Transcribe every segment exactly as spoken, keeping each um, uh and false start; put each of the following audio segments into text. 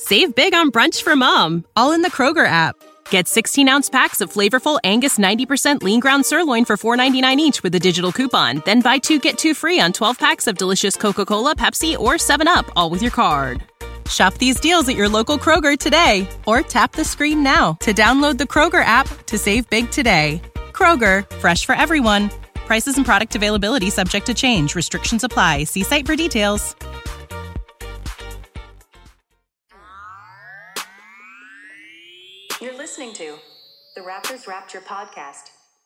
Save big on brunch for mom, all in the Kroger app. Get sixteen-ounce packs of flavorful Angus ninety percent lean ground sirloin for four ninety-nine each with a digital coupon. Then buy two, get two free on twelve packs of delicious Coca-Cola, Pepsi, or seven up, all with your card. Shop these deals at your local Kroger today, or tap the screen now to download the Kroger app to save big today. Kroger, fresh for everyone. Prices and product availability subject to change. Restrictions apply. See site for details. You're listening to the Raptors Rapture podcast.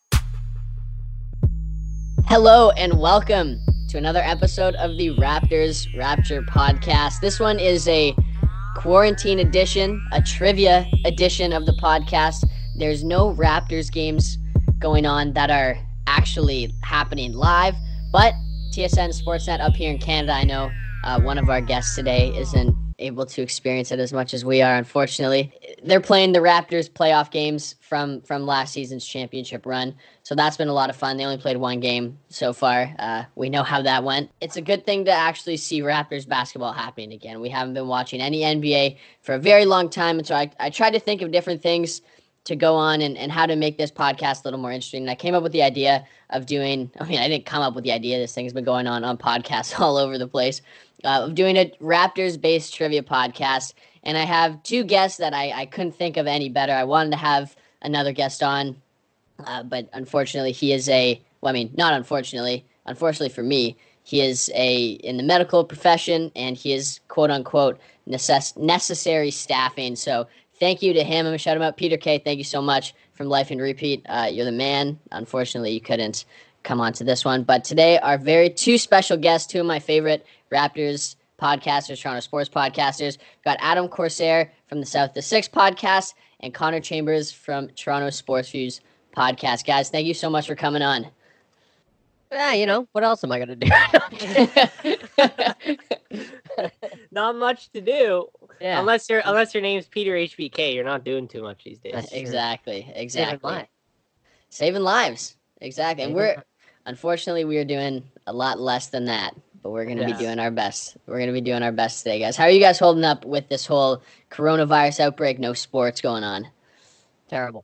Hello and welcome to another episode of the Raptors Rapture podcast. This one is a quarantine edition, a trivia edition of the podcast. There's no Raptors games going on that are actually happening live, but T S N Sportsnet up here in Canada, I know uh, one of our guests today isn't able to experience it as much as we are, unfortunately. They're playing the Raptors playoff games from, from last season's championship run, so that's been a lot of fun. They only played one game so far. Uh, we know how that went. It's a good thing to actually see Raptors basketball happening again. We haven't been watching any N B A for a very long time, and so I, I tried to think of different things to go on and, and how to make this podcast a little more interesting. And I came up with the idea of doing, I mean, I didn't come up with the idea. This thing's been going on on podcasts all over the place, uh, of doing a Raptors-based trivia podcast. And I have two guests that I, I couldn't think of any better. I wanted to have another guest on, uh, but unfortunately he is a, well, I mean, not unfortunately, unfortunately for me, he is a in the medical profession, and he is quote unquote necess- necessary staffing. So thank you to him. I'm going to shout him out. Peter Kay, thank you so much from Life and Repeat. Uh, you're the man. Unfortunately, you couldn't come on to this one. But today, our very two special guests, two of my favorite Raptors podcasters, Toronto sports podcasters. We've got Adam Corsair from the South to Six podcast and Connor Chambers from Toronto Sports Views podcast. Guys, thank you so much for coming on. Yeah, you know, what else am I going to do? Not much to do. Yeah. Unless your unless your name's Peter H B K, you're not doing too much these days. That's exactly, exactly. Saving lives. Saving lives. Exactly. And Saving we're, lives. unfortunately, we are doing a lot less than that, but we're going to Yeah. be doing our best. We're going to be doing our best today, guys. How are you guys holding up with this whole coronavirus outbreak? No sports going on. Terrible.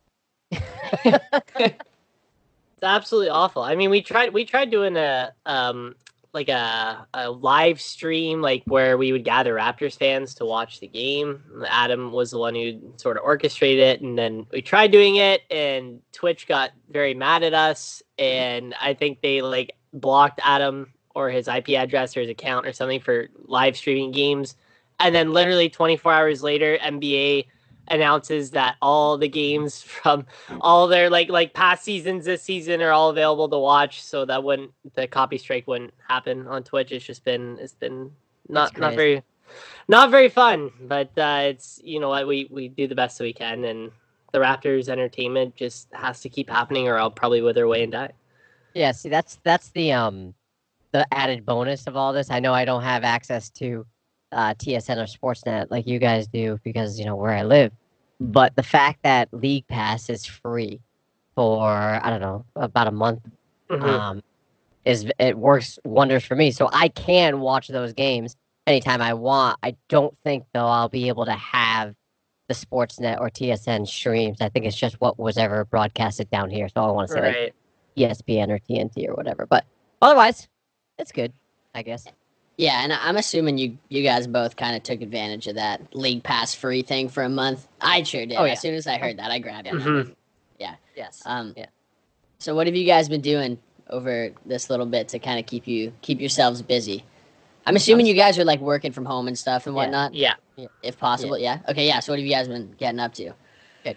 It's absolutely awful. I mean, we tried we tried doing a um like a, a live stream, like where we would gather Raptors fans to watch the game. Adam was the one who sort of orchestrated it, and then we tried doing it, and Twitch got very mad at us, and I think they like blocked Adam or his I P address or his account or something for live streaming games. And then literally twenty-four hours later, N B A announces that all the games from all their like like past seasons this season are all available to watch, so that wouldn't the copy strike wouldn't happen on Twitch. It's just been it's been not not very not very fun, but uh it's, you know what, we we do the best that we can, and the Raptors entertainment just has to keep happening, or I'll probably wither away and die. Yeah, see, that's that's the um the added bonus of all this. I know I don't have access to uh, T S N or Sportsnet like you guys do because, you know, where I live. But the fact that League Pass is free for, I don't know, about a month, Mhm. um, is it works wonders for me. So I can watch those games anytime I want. I don't think, though, I'll be able to have the Sportsnet or T S N streams. I think it's just what was ever broadcasted down here. So I want to say like Right. E S P N or T N T or whatever. But otherwise, it's good, I guess. Yeah, and I'm assuming you you guys both kind of took advantage of that League Pass free thing for a month. I sure did. Oh, yeah. As soon as I heard that, I grabbed it. Mhm. Yes. Um, Yeah. So what have you guys been doing over this little bit to kind of keep you keep yourselves busy? I'm assuming you guys are like working from home and stuff and Yeah. whatnot, Yeah. if possible. Yeah. Okay. Yeah. So what have you guys been getting up to? Good.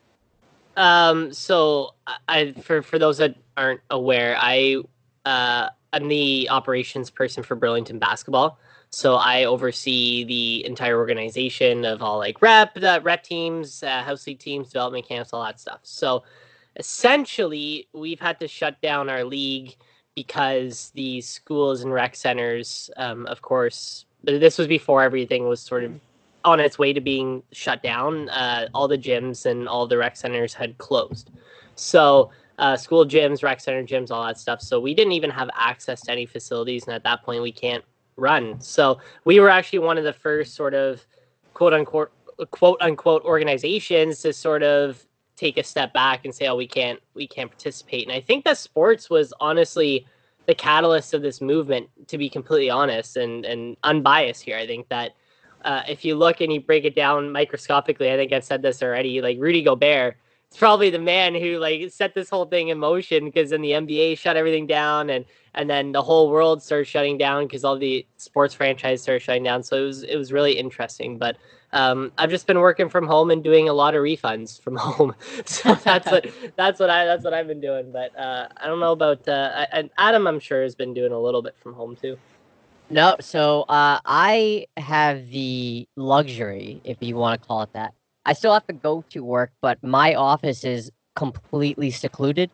Um, so I, for, for those that aren't aware, I, uh, I'm the operations person for Burlington basketball. So I oversee the entire organization of all like rep, uh, rep teams, uh, house league teams, development camps, all that stuff. So essentially we've had to shut down our league because the schools and rec centers, um, of course, this was before everything was sort of on its way to being shut down. Uh, all the gyms and all the rec centers had closed. So uh, school gyms, rec center gyms, all that stuff. So we didn't even have access to any facilities. And at that point, we can't run. So we were actually one of the first sort of quote unquote quote unquote organizations to sort of take a step back and say, oh, we can't we can't participate. And I think that sports was honestly the catalyst of this movement, to be completely honest and and unbiased here. I think that uh, if you look and you break it down microscopically, I think I've said this already, like Rudy Gobert, it's probably the man who like set this whole thing in motion, because then the N B A shut everything down, and and then the whole world started shutting down because all the sports franchises started shutting down. So it was it was really interesting. But um, I've just been working from home and doing a lot of refunds from home. So that's what that's what I that's what I've been doing. But uh, I don't know about uh, I, Adam. I'm sure has been doing a little bit from home too. No, so uh, I have the luxury, if you want to call it that. I still have to go to work, but my office is completely secluded.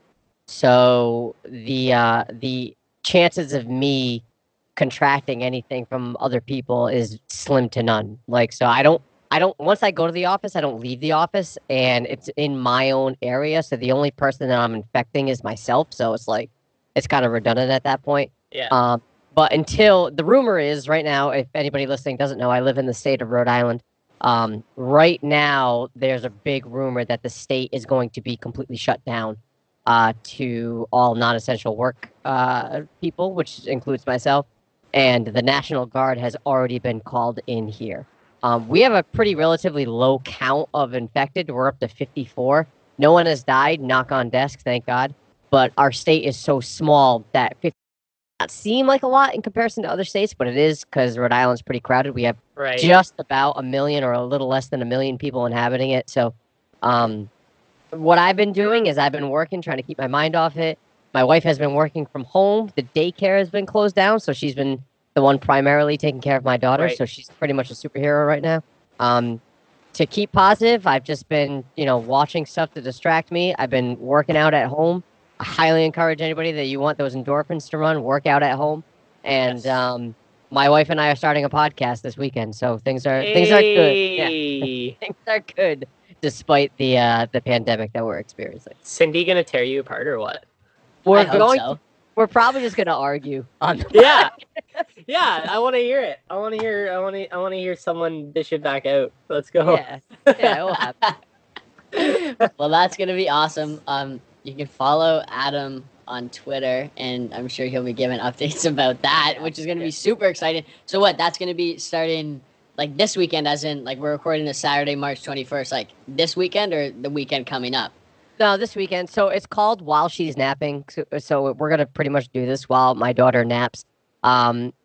So the uh, the chances of me contracting anything from other people is slim to none. Like, so I don't, I don't, once I go to the office, I don't leave the office, and it's in my own area. So the only person that I'm infecting is myself. So it's like, it's kind of redundant at that point. Yeah. Um, but until the rumor is right now, if anybody listening doesn't know, I live in the state of Rhode Island. Um, right now, there's a big rumor that the state is going to be completely shut down uh, to all non-essential work uh, people, which includes myself. And the National Guard has already been called in here. Um, we have a pretty relatively low count of infected. We're up to fifty-four. No one has died, knock on desk, thank God. But our state is so small that fifty does not seem like a lot in comparison to other states, but it is, because Rhode Island's pretty crowded. We have right. just about a million or a little less than a million people inhabiting it. So um, what I've been doing is I've been working, trying to keep my mind off it. My wife has been working from home. The daycare has been closed down, so she's been the one primarily taking care of my daughter. Right. So she's pretty much a superhero right now. Um, to keep positive, I've just been, you know, watching stuff to distract me. I've been working out at home. I highly encourage anybody that you want those endorphins to run, work out at home. And Yes. um, my wife and I are starting a podcast this weekend, so things are things are good. Yeah. Hey. Things are good, despite the uh, the pandemic that we're experiencing. Cindy gonna tear you apart or what? We're I hope going. so. We're probably just gonna argue on. The Yeah, yeah. I want to hear it. I want to hear. I want to. I want to hear someone dish it back out. Let's go. Yeah, yeah, it will happen. Well, that's gonna be awesome. Um, you can follow Adam on Twitter, and I'm sure he'll be giving updates about that, which is gonna be super exciting. So, what? That's gonna be starting like this weekend, as in like we're recording this Saturday, March twenty-first. Like this weekend or the weekend coming up? No, this weekend. So it's called While She's Napping. So, so we're gonna pretty much do this while my daughter naps. Um,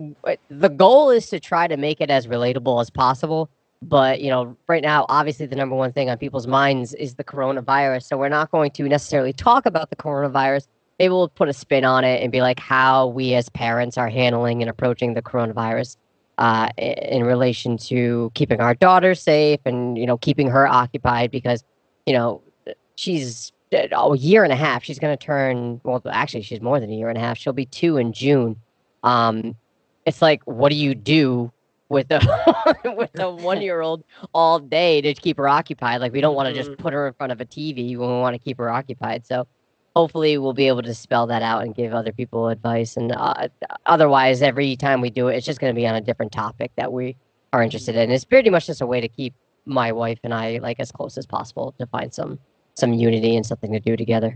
the goal is to try to make it as relatable as possible. But, you know, right now, obviously, the number one thing on people's minds is the coronavirus. So we're not going to necessarily talk about the coronavirus. Maybe we'll put a spin on it and be like how we as parents are handling and approaching the coronavirus uh, in relation to keeping our daughter safe and, you know, keeping her occupied because, you know, she's a year and a half. She's going to turn, well, actually, she's more than a year and a half. She'll be two in June. Um, it's like, what do you do with a with a one-year-old all day to keep her occupied? Like, we don't want to just put her in front of a T V when we want to keep her occupied. So hopefully we'll be able to spell that out and give other people advice. And uh, otherwise, every time we do it, it's just going to be on a different topic that we are interested in. It's pretty much just a way to keep my wife and I like as close as possible to find some some unity and something to do together.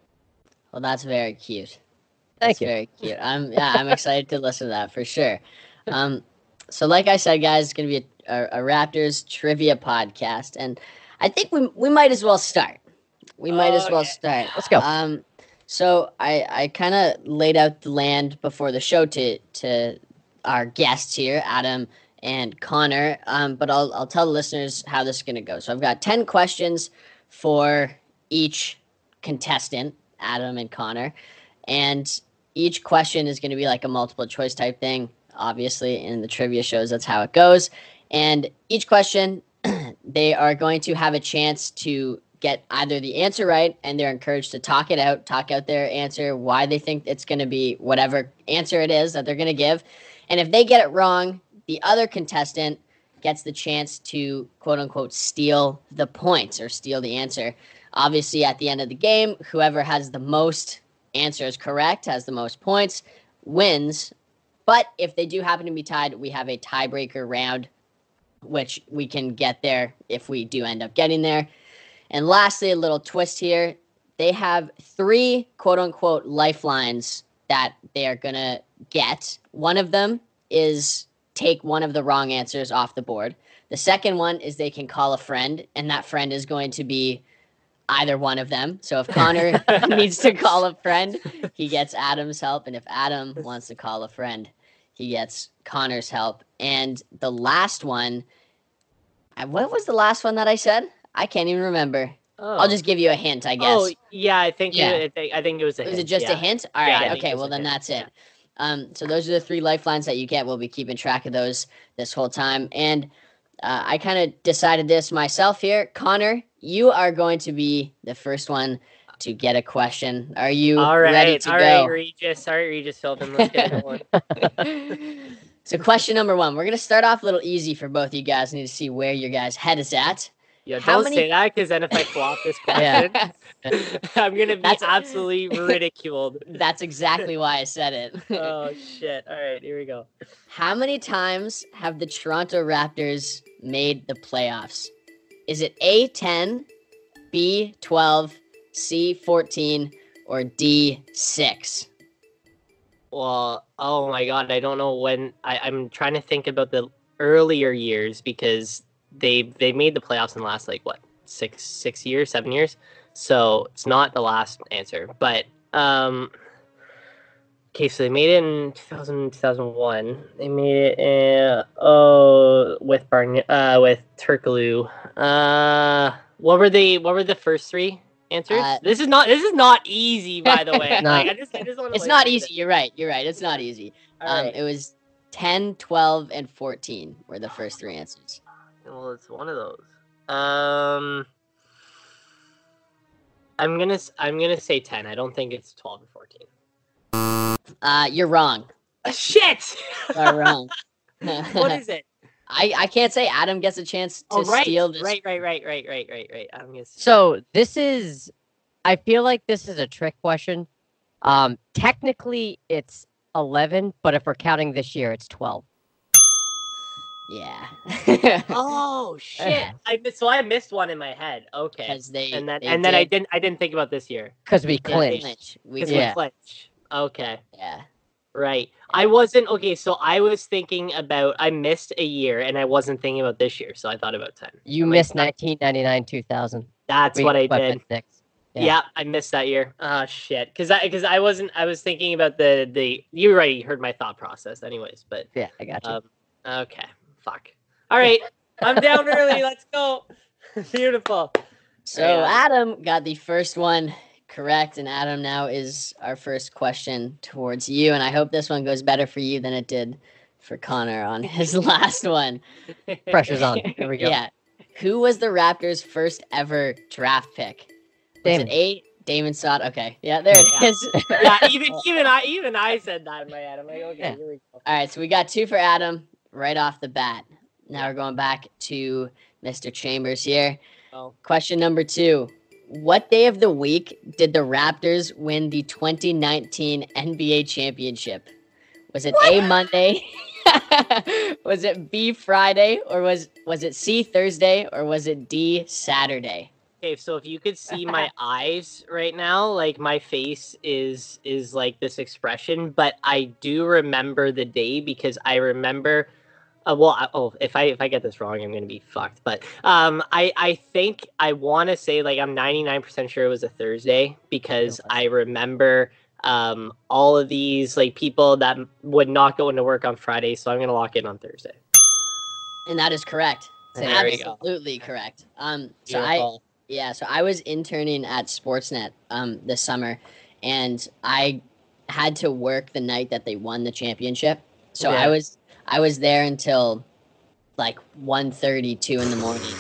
Well, that's very cute. Thank That's you. very cute. I'm yeah, I'm excited to listen to that for sure. Um, so like I said, guys, it's gonna be a, a, a Raptors trivia podcast, and I think we we might as well start. We might as well Okay. start. Let's go. Um, so I I kind of laid out the land before the show to to our guests here, Adam and Connor. Um, but I'll I'll tell the listeners how this is gonna go. So I've got ten questions for each contestant, Adam and Connor, and each question is going to be like a multiple choice type thing. Obviously, in the trivia shows, that's how it goes. And each question, they are going to have a chance to get either the answer right, and they're encouraged to talk it out, talk out their answer, why they think it's going to be whatever answer it is that they're going to give. And if they get it wrong, the other contestant gets the chance to, quote unquote, steal the points or steal the answer. Obviously, at the end of the game, whoever has the most answers correct, has the most points, wins. But if they do happen to be tied, we have a tiebreaker round which we can get there if we do end up getting there. And lastly, a little twist here. They have three quote-unquote lifelines that they are going to get. One of them is take one of the wrong answers off the board. The second one is they can call a friend, and that friend is going to be either one of them. So if Connor needs to call a friend, he gets Adam's help. And if Adam wants to call a friend, he gets Connor's help. And the last one, what was the last one that I said? I can't even remember. Oh. I'll just give you a hint, I guess. Oh, yeah, I think Yeah. It, I, think, I think it was a Was hint. it just yeah. a hint? All Yeah, I right. think Okay. it was Well, a then hint, that's yeah. it. Um, so those are the three lifelines that you get. We'll be keeping track of those this whole time. And uh, I kind of decided this myself here. Connor, you are going to be the first one to get a question. Are you All right, ready to all go? right, Regis. All right, Regis Philbin. Let's get it going. So question number one. We're going to start off a little easy for both of you guys. I need to see where your guys' head is at. Yeah, How don't many- say that because then if I flop this Yeah. question, I'm gonna be That's- absolutely ridiculed. That's exactly why I said it. Oh shit! All right, here we go. How many times have the Toronto Raptors made the playoffs? Is it A, ten, B, twelve, C, fourteen, or D, six? Well, oh my god, I don't know when. I, I'm trying to think about the earlier years because they they made the playoffs in the last like what six six years, seven years. So it's not the last answer, but um. Okay, so they made it in two thousand, two thousand one. They made it in, oh with Barn uh with Turkoglu. Uh, what were they? What were the first three answers? Uh, this is not. This is not easy, by the way. No. Like, I just, I just want to. It's not easy. You're right. You're right. It's not easy. All Um, right. It was ten, twelve, and fourteen were the first three answers. Well, it's one of those. Um, I'm gonna, s- I'm gonna say ten. I don't think it's twelve or fourteen. Uh, you're wrong. Uh, shit! You're wrong. What is it? I, I can't say. Adam gets a chance to Oh, right, steal this. right, right, right, right, right, right, right. I'm gonna. s- So this is, I feel like this is a trick question. Um, technically it's eleven, but if we're counting this year, it's twelve. Yeah. Oh shit! I missed, so I missed one in my head. Okay, Because they and then they and then I did- didn't, I didn't think about this year. Because we did clinched. clinch. We Because did. Yeah. we clinch. Okay. Yeah. Right. I wasn't okay, so I was thinking about I missed a year and I wasn't thinking about this year, so I thought about ten. You I'm like, missed that- nineteen ninety-nine, two thousand. That's We what I swept did. at six. Yeah. Yeah. I missed that year. Ah shit. Cause I cause I wasn't I was thinking about the the you already heard my thought process anyways, but Yeah, I got you. um okay. Fuck. All right. I'm down early. Let's go. Beautiful. So Yeah. Adam got the first one correct, and Adam now is our first question towards you. And I hope this one goes better for you than it did for Connor on his last one. Pressure's on. Here we go. Yeah. Who was the Raptors' first ever draft pick? Was Damon. it A, Damon Stott? Okay. Yeah, there it Yeah. is. Yeah, even even I even I said that in my head. I'm like, okay, Yeah. here we go. All right, so we got two for Adam right off the bat. Now we're going back to Mister Chambers here. Oh. Question number two. What day of the week did the Raptors win the twenty nineteen N B A championship? Was it A, Monday? Was it B, Friday? Or was, was it C, Thursday? Or was it D, Saturday? Okay, so if you could see my eyes right now, like my face is is like this expression, but I do remember the day because I remember. Uh, well, I, oh, if I if I get this wrong, I'm gonna be fucked. But um, I I think I want to say like I'm ninety-nine percent sure it was a Thursday because I remember um all of these like people that m- would not go into work on Friday, so I'm gonna lock in on Thursday. And that is correct. There we go. Absolutely correct. Um, so I. Beautiful. Yeah, so I was interning at Sportsnet um, this summer, and I had to work the night that they won the championship. So Yeah. I was I was there until like one thirty, two in the morning,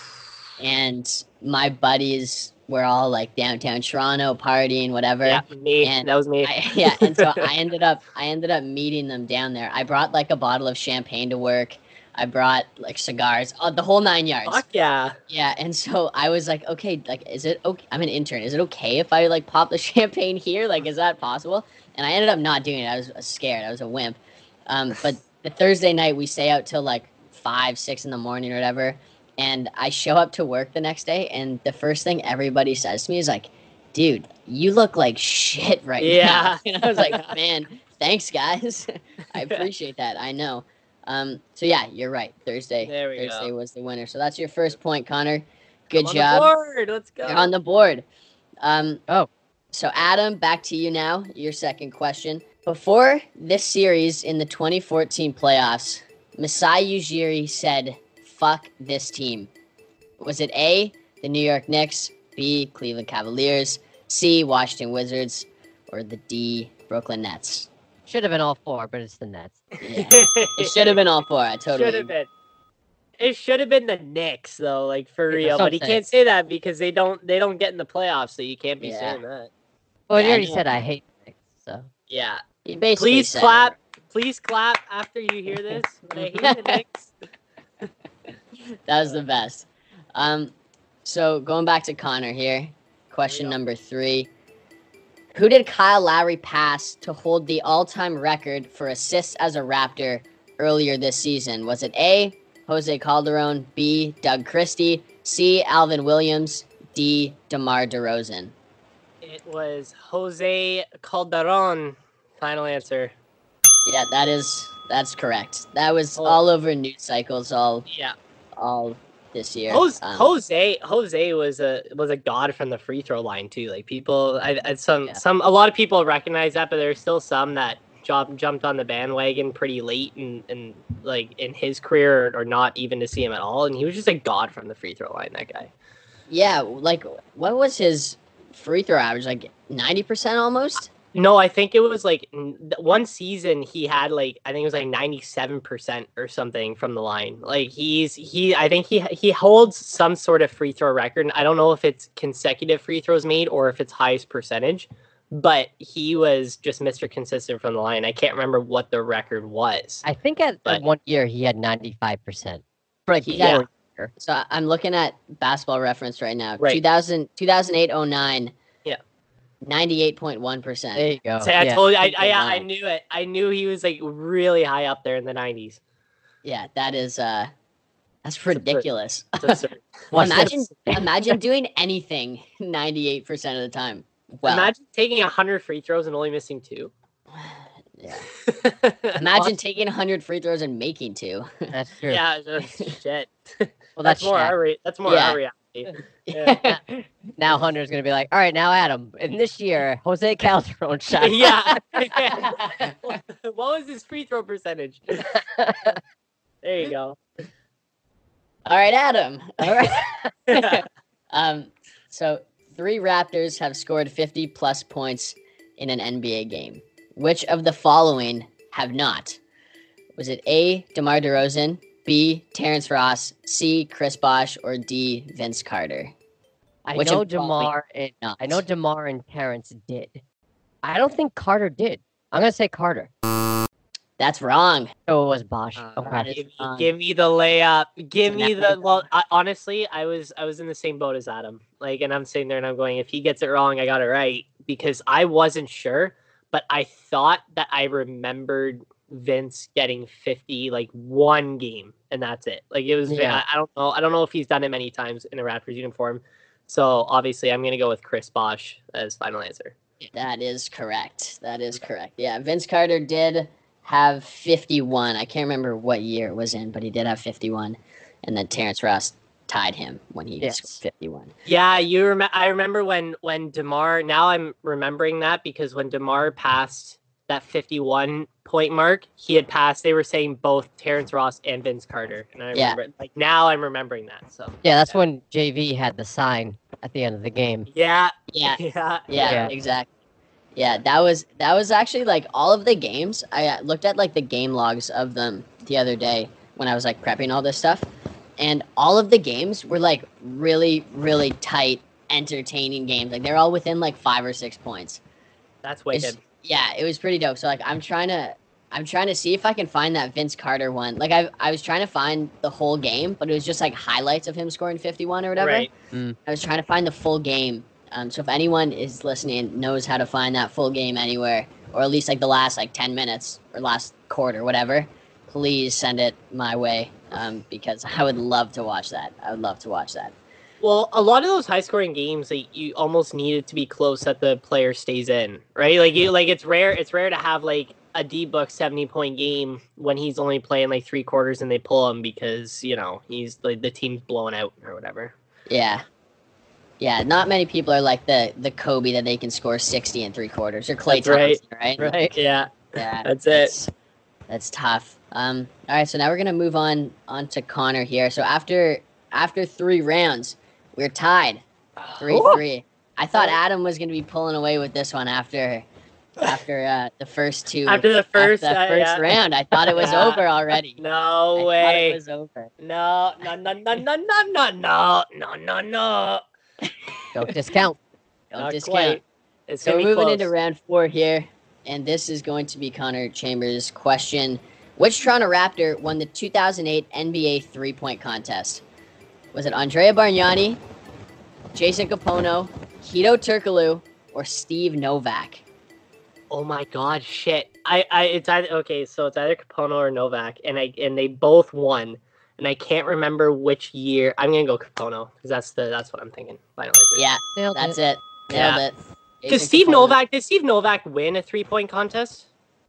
and my buddies were all like downtown Toronto partying, whatever. Yeah, me. And that was me. I, yeah, and so I ended up I ended up meeting them down there. I brought like a bottle of champagne to work. I brought like cigars, uh, the whole nine yards. Fuck yeah. Yeah, and so I was like, okay, like, is it okay? I'm an intern. Is it okay if I like pop the champagne here? Like, is that possible? And I ended up not doing it. I was, I was scared. I was a wimp. Um, but the Thursday night we stay out till like five, six in the morning or whatever. And I show up to work the next day, and the first thing everybody says to me is like, dude, you look like shit right Yeah. now. And I was like, man, thanks, guys. I appreciate that. I know. Um, so, yeah, you're right. Thursday. There we Thursday go. was the winner. So that's your first point, Connor. Good I'm job. On the board. Let's go. You're on the board. Um, Oh. So, Adam, back to you now. Your second question. Before this series in the twenty fourteen playoffs, Masai Ujiri said, fuck this team. Was it A, the New York Knicks, B, Cleveland Cavaliers, C, Washington Wizards, or the D, Brooklyn Nets? Should have been all four, but it's the Nets. Yeah. It should have been all four. I totally Should have been. It should have been the Knicks, though, like for Yeah, real. that's what But he I'm saying. can't say that because they don't they don't get in the playoffs, so you can't be Yeah. saying that. Well, Yeah, you I already know. said I hate the Knicks, so. Yeah. He basically Please said clap. it. Please clap after you hear this. I hate the Knicks. That was the best. Um, so going back to Connor here, question There we go. number three. Who did Kyle Lowry pass to hold the all-time record for assists as a Raptor earlier this season? Was it A, Jose Calderon, B, Doug Christie, C, Alvin Williams, D, DeMar DeRozan? It was Jose Calderon. Final answer. Yeah, that is that's correct. That was Oh. all over news cycles all Yeah. all this year. Jose, Um, Jose Jose was a was a god from the free throw line too. Like people, I, I some Yeah. some a lot of people recognize that, but there's still some that jumped jumped on the bandwagon pretty late and and like in his career or not even to see him at all. And he was just a god from the free throw line. That guy. Yeah, like what was his free throw average? Like ninety percent almost? No, I think it was like n- th- one season he had like I think it was like ninety-seven percent or something from the line. Like he's he I think he he holds some sort of free throw record. And I don't know if it's consecutive free throws made or if it's highest percentage, but he was just Mister Consistent from the line. I can't remember what the record was. I think at, But- at one year he had ninety-five percent. For like Yeah. So I- I'm looking at Basketball Reference right now. Right. two thousand, two thousand eight oh nine. Yeah. ninety-eight point one percent. There you go. So I yeah. told you I, I Wow. I knew it. I knew he was like really high up there in the nineties. Yeah, that is uh that's absurd. ridiculous. It's absurd. Watch imagine this. imagine doing anything ninety-eight percent of the time. Well, Imagine taking one hundred free throws and only missing two. yeah. Imagine taking one hundred free throws and making two. That's true. Yeah, that's shit. Well, That's that's, more Shaq. our re- that's more Yeah. our reality. Yeah. Now Hunter's gonna be like, all right, now Adam, in this year, Jose Calderon shot. yeah. What was his free throw percentage? There you go. All right, Adam. All right. um, so three Raptors have scored fifty plus points in an N B A game. Which of the following have not? Was it A, DeMar DeRozan, B, Terrence Ross, C, Chris Bosh, or D, Vince Carter? I Which know of the following Demar and not? I know Demar and Terrence did. I don't think Carter did. I'm gonna say Carter. That's wrong. Oh, it was Bosch. Uh, okay. give, me, Um, give me the layup. Give me Now- the well. I, honestly, I was I was in the same boat as Adam. Like, and I'm sitting there and I'm going, if he gets it wrong, I got it right because I wasn't sure, but I thought that I remembered Vince getting fifty like one game, and that's it. Like it was. Yeah. I, I don't know. I don't know if he's done it many times in a Raptors uniform. So obviously, I'm gonna go with Chris Bosh as final answer. That is correct. That is correct. Yeah, Vince Carter did have fifty-one. I can't remember what year it was in, but he did have fifty-one. And then Terrence Ross tied him when he Yes. scored fifty-one. Yeah, you rem- I remember when when DeMar. Now I'm remembering that because when DeMar passed that fifty-one point mark, he had passed. They were saying both Terrence Ross and Vince Carter, and I Yeah. remember like now I'm remembering that. So Yeah, that's when J V had the sign at the end of the game. yeah, Yeah, yeah, yeah, Yeah. exactly. Yeah, that was that was actually like all of the games. I uh, looked at like the game logs of them the other day when I was like prepping all this stuff, and all of the games were like really, really tight, entertaining games. Like they're all within like five or six points. That's It's- wicked. Yeah, it was pretty dope. So like I'm trying to I'm trying to see if I can find that Vince Carter one. Like I I was trying to find the whole game, but it was just like highlights of him scoring fifty-one or whatever. Right. I was trying to find the full game. Um, so if anyone is listening and knows how to find that full game anywhere, or at least like the last like ten minutes or last quarter, whatever, please send it my way. um, because I would love to watch that. I would love to watch that. Well, a lot of those high scoring games, like you almost need it to be close that the player stays in, right? Like you, like it's rare. It's rare to have like a D-Book seventy point game when he's only playing like three quarters and they pull him because you know he's like the team's blowing out or whatever. Yeah, yeah. Not many people are like the the Kobe that they can score sixty in three quarters or Klay That's Thompson, right? right. Right. Yeah. Yeah. That's it. That's, that's tough. Um. All right. So now we're gonna move on on to Connor here. So after after three rounds. We're tied, three three. I thought Adam was going to be pulling away with this one after, after uh, the first two. After the first, after the uh, first yeah. round, I thought it was Yeah. over already. No I way. thought it was over. No, no, no, no, no, no, no, no, no, no, no. Don't discount. Don't Not discount. quite. It's So gonna we're be moving close. into round four here, and this is going to be Connor Chambers' question: which Toronto Raptor won the two thousand eight N B A three-point contest? Was it Andrea Bargnani, Jason Capono, Hito Turkoglu, or Steve Novak? Oh my god, shit. I, I it's either okay, so it's either Capono or Novak, and I and they both won. And I can't remember which year. I'm gonna go Capono, because that's the that's what I'm thinking. Final answer. Yeah, Nailed that's it. it. Nailed Yeah. it. Because Jason Steve Capono. Novak did Steve Novak win a three point contest?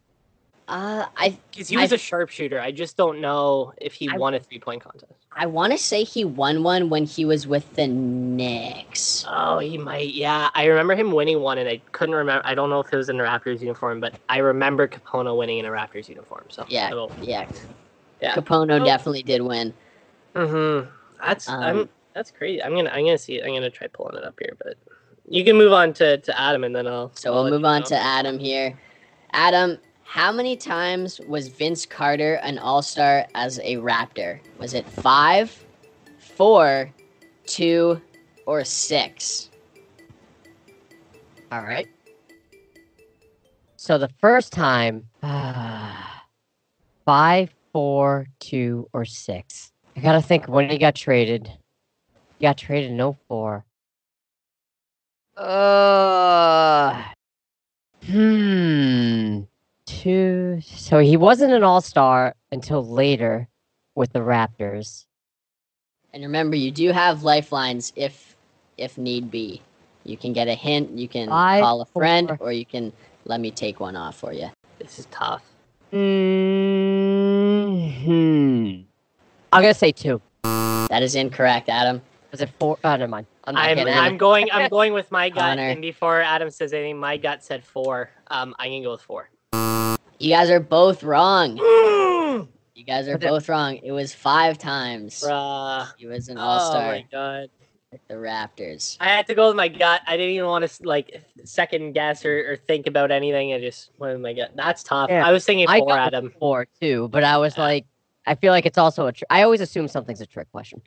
Uh, I Because he was I- a sharpshooter. I just don't know if he I- won a three point contest. I want to say he won one when he was with the Knicks. Oh, he might. Yeah, I remember him winning one, and I couldn't remember. I don't know if it was in a Raptors uniform, but I remember Capono winning in a Raptors uniform. So Yeah, I will- yeah. yeah. Capono Oh. definitely did win. Mm-hmm. That's Um, I'm that's crazy. I'm gonna I'm gonna see it. I'm gonna try pulling it up here, but you can move on to, to Adam, and then I'll. So I'll we'll let move you on know. to Adam here. Adam, how many times was Vince Carter an All-Star as a Raptor? Was it five, four, two, or six? All right. So the first time, five, four, two, or six. I gotta think when he got traded. He got traded in oh four. Uh, hmm. Two. So he wasn't an all-star until later with the Raptors. And remember, you do have lifelines if if need be. You can get a hint, you can Five, call a friend, four. or you can let me take one off for you. This is tough. Hmm. I'm gonna say two. That is incorrect, Adam. Was it four? Oh, never mind. I'm not I'm getting I'm it. going I'm going with my gut, Connor. and before Adam says anything, my gut said four. Um, I'm gonna go with four. You guys are both wrong. Bruh. You guys are But it- both wrong. It was five times. He was an Oh all-star my god. with the Raptors. I had to go with my gut. I didn't even want to like second guess or, or think about anything. I just went with my gut. That's tough. Yeah, I was thinking I four, got Adam. four too, but I was like, I feel like it's also a. Tr- I always assume something's a trick question.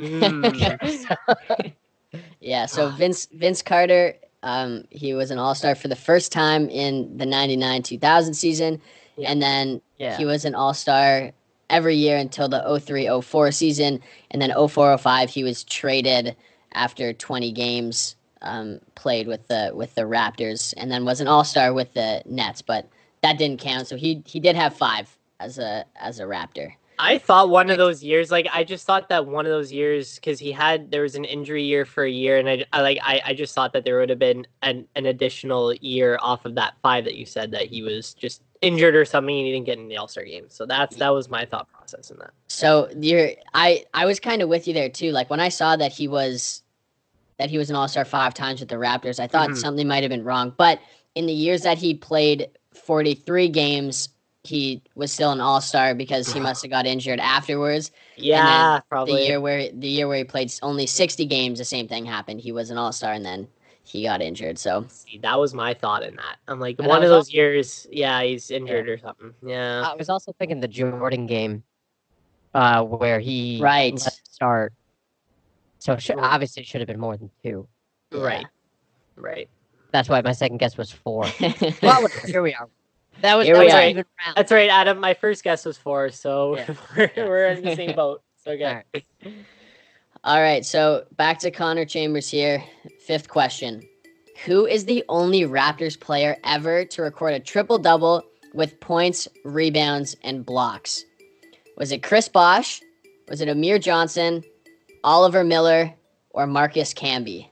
Mm. Yeah, so Vince Vince Carter, um, he was an all-star for the first time in the ninety-nine two thousand season, Yeah. and then Yeah. he was an all-star every year until the oh three oh four season, and then oh four oh five he was traded after twenty games um, played with the with the Raptors, and then was an all-star with the Nets, but that didn't count. So he he did have five as a as a Raptor. I thought one of those years, like I just thought that one of those years, because he had there was an injury year for a year, and I, I like I, I just thought that there would have been an, an additional year off of that five that you said that he was just injured or something and he didn't get in the All Star game. So that's that was my thought process in that. So you're I I was kind of with you there too. Like when I saw that he was that he was an all-star five times with the Raptors, I thought Mhm. something might have been wrong. But in the years that he played forty-three games, he was still an all-star because he must have got injured afterwards. Yeah, The probably. year where the year where he played only sixty games, the same thing happened. He was an all-star and then he got injured. So See, that was my thought in that. I'm like And one I of was those years, yeah, he's injured or something. Yeah. I was also thinking the Jordan game, uh, where he Right. let it start. So it should, Right. obviously it should have been more than two. Right. Right. That's why my second guess was four. Well, here we are. That was, Here that we was are. an even round. That's right, Adam. My first guess was four, so Yeah. we're, we're in the same boat. So good. All right. All right, so back to Connor Chambers here. Fifth question. Who is the only Raptors player ever to record a triple-double with points, rebounds, and blocks? Was it Chris Bosh? Was it Amir Johnson, Oliver Miller, or Marcus Camby?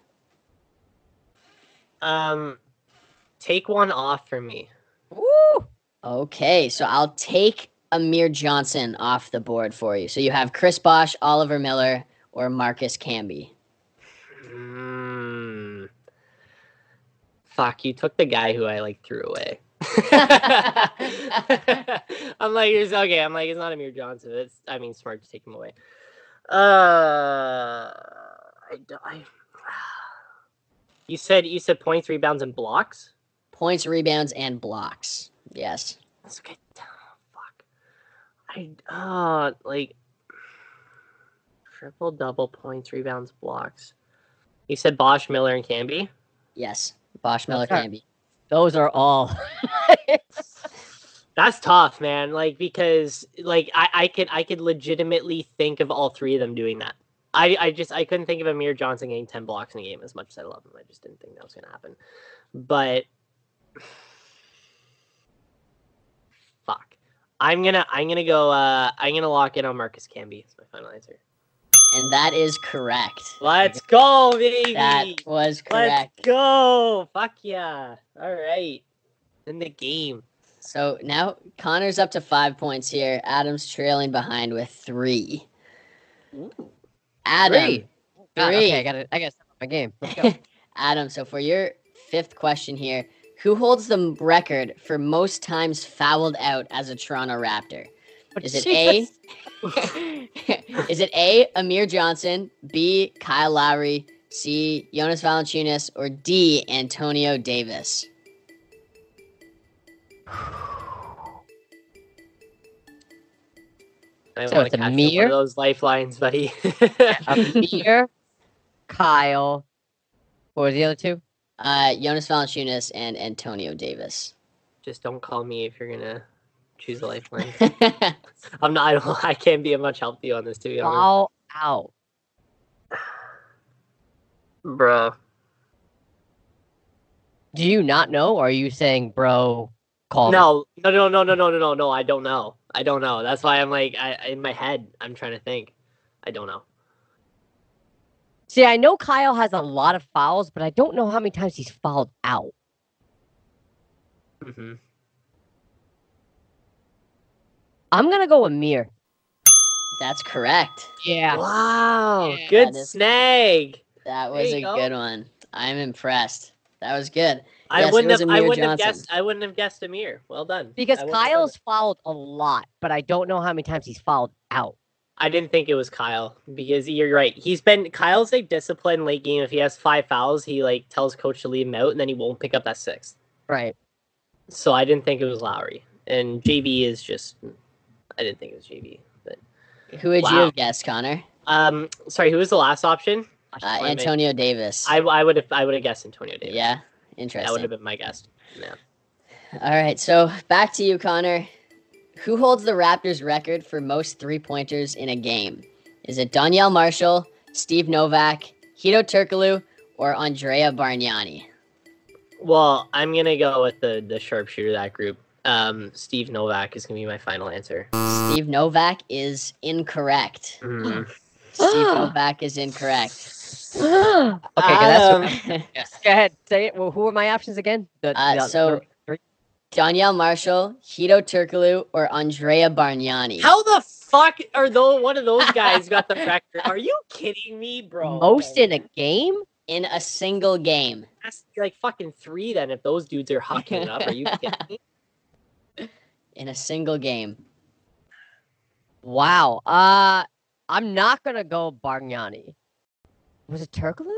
Um, take one off for me. Woo! Okay, so I'll take Amir Johnson off the board for you. So you have Chris Bosh, Oliver Miller, or Marcus Camby. Mm. Fuck, you took the guy who I like threw away. I'm like, it's okay. I'm like, it's not Amir Johnson. It's, I mean, smart to take him away. Uh, I, I, you said you said points, rebounds, and blocks. Points, rebounds, and blocks. Yes. That's okay. Fuck. I uh like triple double points, rebounds, blocks. You said Bosh, Miller, and Camby. Yes. Bosh, Miller, That's Camby. Those are all. That's tough, man. Like because like I, I could I could legitimately think of all three of them doing that. I, I just I couldn't think of Amir Johnson getting ten blocks in a game as much as I love him. I just didn't think that was gonna happen. But fuck. I'm gonna I'm gonna go uh I'm gonna lock in on Marcus Camby. That's my final answer. And that is correct. Let's go, baby. That was correct. Let's go. Fuck yeah. All right. In the game. So now Connor's up to five points here. Adam's trailing behind with three. Ooh. Adam. Three. God, Three. okay, I got to I got to step up my game. Let's go. Adam, so for your fifth question here, who holds the record for most times fouled out as a Toronto Raptor? Is it A? Is it A, Amir Johnson, B, Kyle Lowry, C, Jonas Valanciunas, or D, Antonio Davis? I So wanna it's catch up Amir? one of those lifelines, buddy. Amir, Kyle. What were the other two? Uh, Jonas Valanciunas and Antonio Davis. Just don't call me if you're gonna choose a lifeline. I'm not. I, don't, I can't be of much help to you on this, to be honest, All out. bro. Do you not know, or are you saying, bro, call me? No, no, no, no, no, no, no, no, no. I don't know. I don't know. That's why I'm like, I in my head, I'm trying to think. I don't know. See, I know Kyle has a lot of fouls, but I don't know how many times he's fouled out. Mm-hmm. I'm going to go Amir. That's correct. Yeah. Wow, Yeah, good that is- snag. That There was you a go. good one. I'm impressed. That was good. I Yes, it wouldn't was have. I Amir wouldn't have Johnson. guessed. I wouldn't have guessed Amir. Well done. Because I wouldn't have done Kyle's it. fouled a lot, but I don't know how many times he's fouled out. I didn't think it was Kyle because you're right. He's been Kyle's like disciplined late game. If he has five fouls, he like tells coach to leave him out, and then he won't pick up that sixth. Right. So I didn't think it was Lowry. And J B is just. I didn't think it was J B. But Who would you Wow. have guessed, Connor? um, sorry, who was the last option? Uh, Antonio Davis. I I would have I would have guessed Antonio Davis. Yeah, that would interesting. have been my guess. Yeah. All right, so back to you, Connor. Who holds the Raptors record for most three-pointers in a game? Is it Danielle Marshall, Steve Novak, Hito Turkoglu, or Andrea Bargnani? Well, I'm gonna go with the the sharpshooter of that group. Um, Steve Novak is gonna be my final answer. Steve Novak is incorrect. Mm. Steve Novak is incorrect. okay, that's Um, yes. Go ahead. Say it. Well, who are my options again? The, Uh, the- so- three? Danielle Marshall, Hito Turkoglu, or Andrea Bargnani? How the fuck are those one of those guys got the record? Are you kidding me, bro? most in a game? In a single game. That's like fucking three then. If those dudes are hucking it up, are you kidding me? In a single game. Wow. Uh, I'm not gonna go Bargnani. Was it Turkoglu?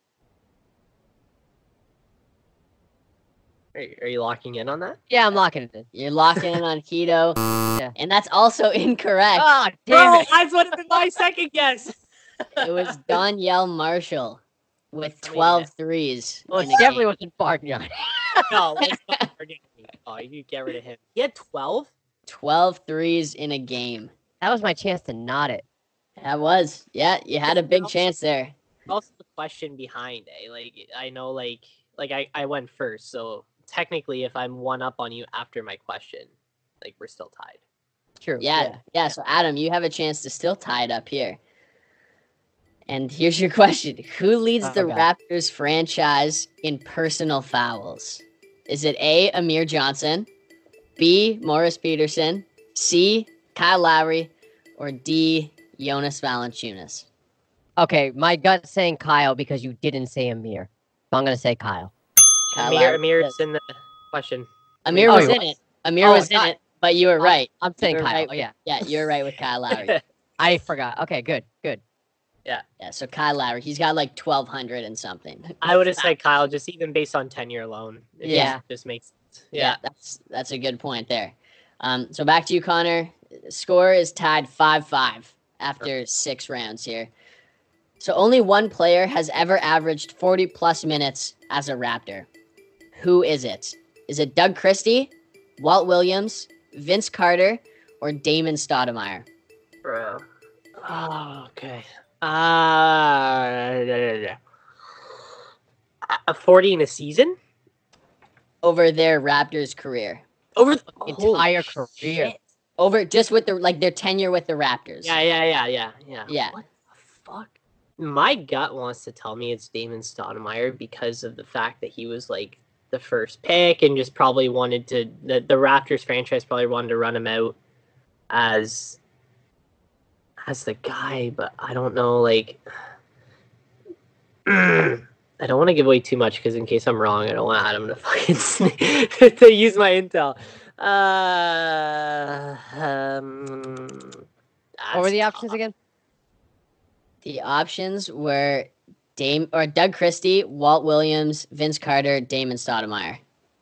Are, are you locking in on that? Yeah, I'm locking it in. You're locking in on Hito. Yeah. And that's also incorrect. Ah, damn Bro, it. that's what been my second guess. It was Danielle Marshall with I mean, twelve yeah. threes. Well, it in a definitely game. wasn't Bargnani. No, let's not forget me. Oh, you get rid of him. He had twelve. twelve threes in a game. That was my chance to nod it. That was. Yeah, you had a big chance there. Also, the question behind, eh? Like, I know, like, like I, I went first, so technically, if I'm one up on you after my question, like, we're still tied. True. Yeah, yeah, yeah. So Adam, you have a chance to still tie it up here. And here's your question: who leads Oh, the God. Raptors franchise in personal fouls? Is it A. Amir Johnson, B. Morris Peterson, C. Kyle Lowry, or D. Jonas Valanciunas? Okay, my gut's saying Kyle because you didn't say Amir. So I'm gonna say Kyle. Kyle Amir, Lowry. Amir's in the question. Amir Oh, was he in was? it. Amir Oh, was in God. it, but you were I'm- right. I'm You saying were Kyle. right Oh, with- yeah. Yeah, you're right with Kyle Lowry. I forgot. Okay, good, good. Yeah, so Kyle Lowry, he's got like twelve hundred and something. I would have said Kyle, just even based on tenure alone. It Yeah. just, just makes sense. Yeah, Yeah. that's that's a good point there. Um, so back to you, Connor. Score is tied five five after six rounds here. So only one player has ever averaged forty plus minutes as a Raptor. Who is it? Is it Doug Christie, Walt Williams, Vince Carter, or Damon Stoudemire? Bro. Oh, okay. Uh, a forty in a season? Over their Raptors career. Over the Entire holy career. shit. Over just with the like their tenure with the Raptors. Yeah, yeah, yeah, yeah, yeah. Yeah. What the fuck? My gut wants to tell me it's Damon Stoudemire because of the fact that he was like the first pick and just probably wanted to the, the Raptors franchise probably wanted to run him out as as the guy, but I don't know, like I don't want to give away too much because in case I'm wrong, I don't want Adam to fucking to use my intel. Uh, um, What were the that's options tough. again? The options were Dame or Doug Christie, Walt Williams, Vince Carter, Damon Stoudemire.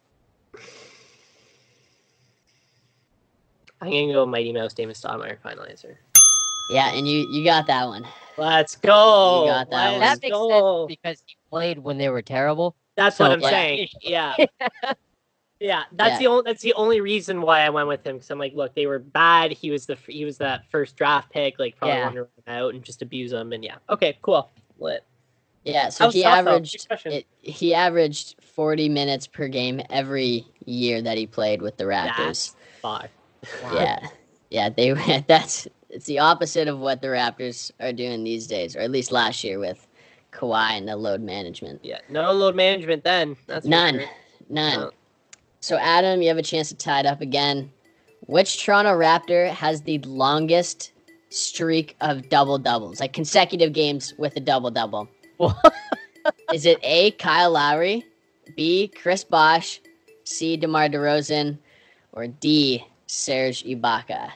I'm gonna go Mighty Mouse, Damon Stoudemire. Final answer. Yeah, and you you got that one. Let's go. You got that Let's one. That makes go. sense because he played when they were terrible. That's So, what I'm yeah. saying. Yeah. Yeah, that's Yeah. the only that's the only reason why I went with him because I'm like, look, they were bad. He was the he was that first draft pick, like probably Yeah. wanted to run him out and just abuse him. And yeah, okay, cool, lit. Yeah, That so was he tough, though. Good averaged question. it, he averaged forty minutes per game every year that he played with the Raptors. That's five. Yeah. Yeah, they that's it's the opposite of what the Raptors are doing these days, or at least last year with Kawhi and the load management. Yeah, no load management then. That's for None. sure. None. No. So Adam, you have a chance to tie it up again. Which Toronto Raptor has the longest streak of double doubles, like consecutive games with a double double? Is it A. Kyle Lowry, B. Chris Bosh, C. DeMar DeRozan, or D. Serge Ibaka?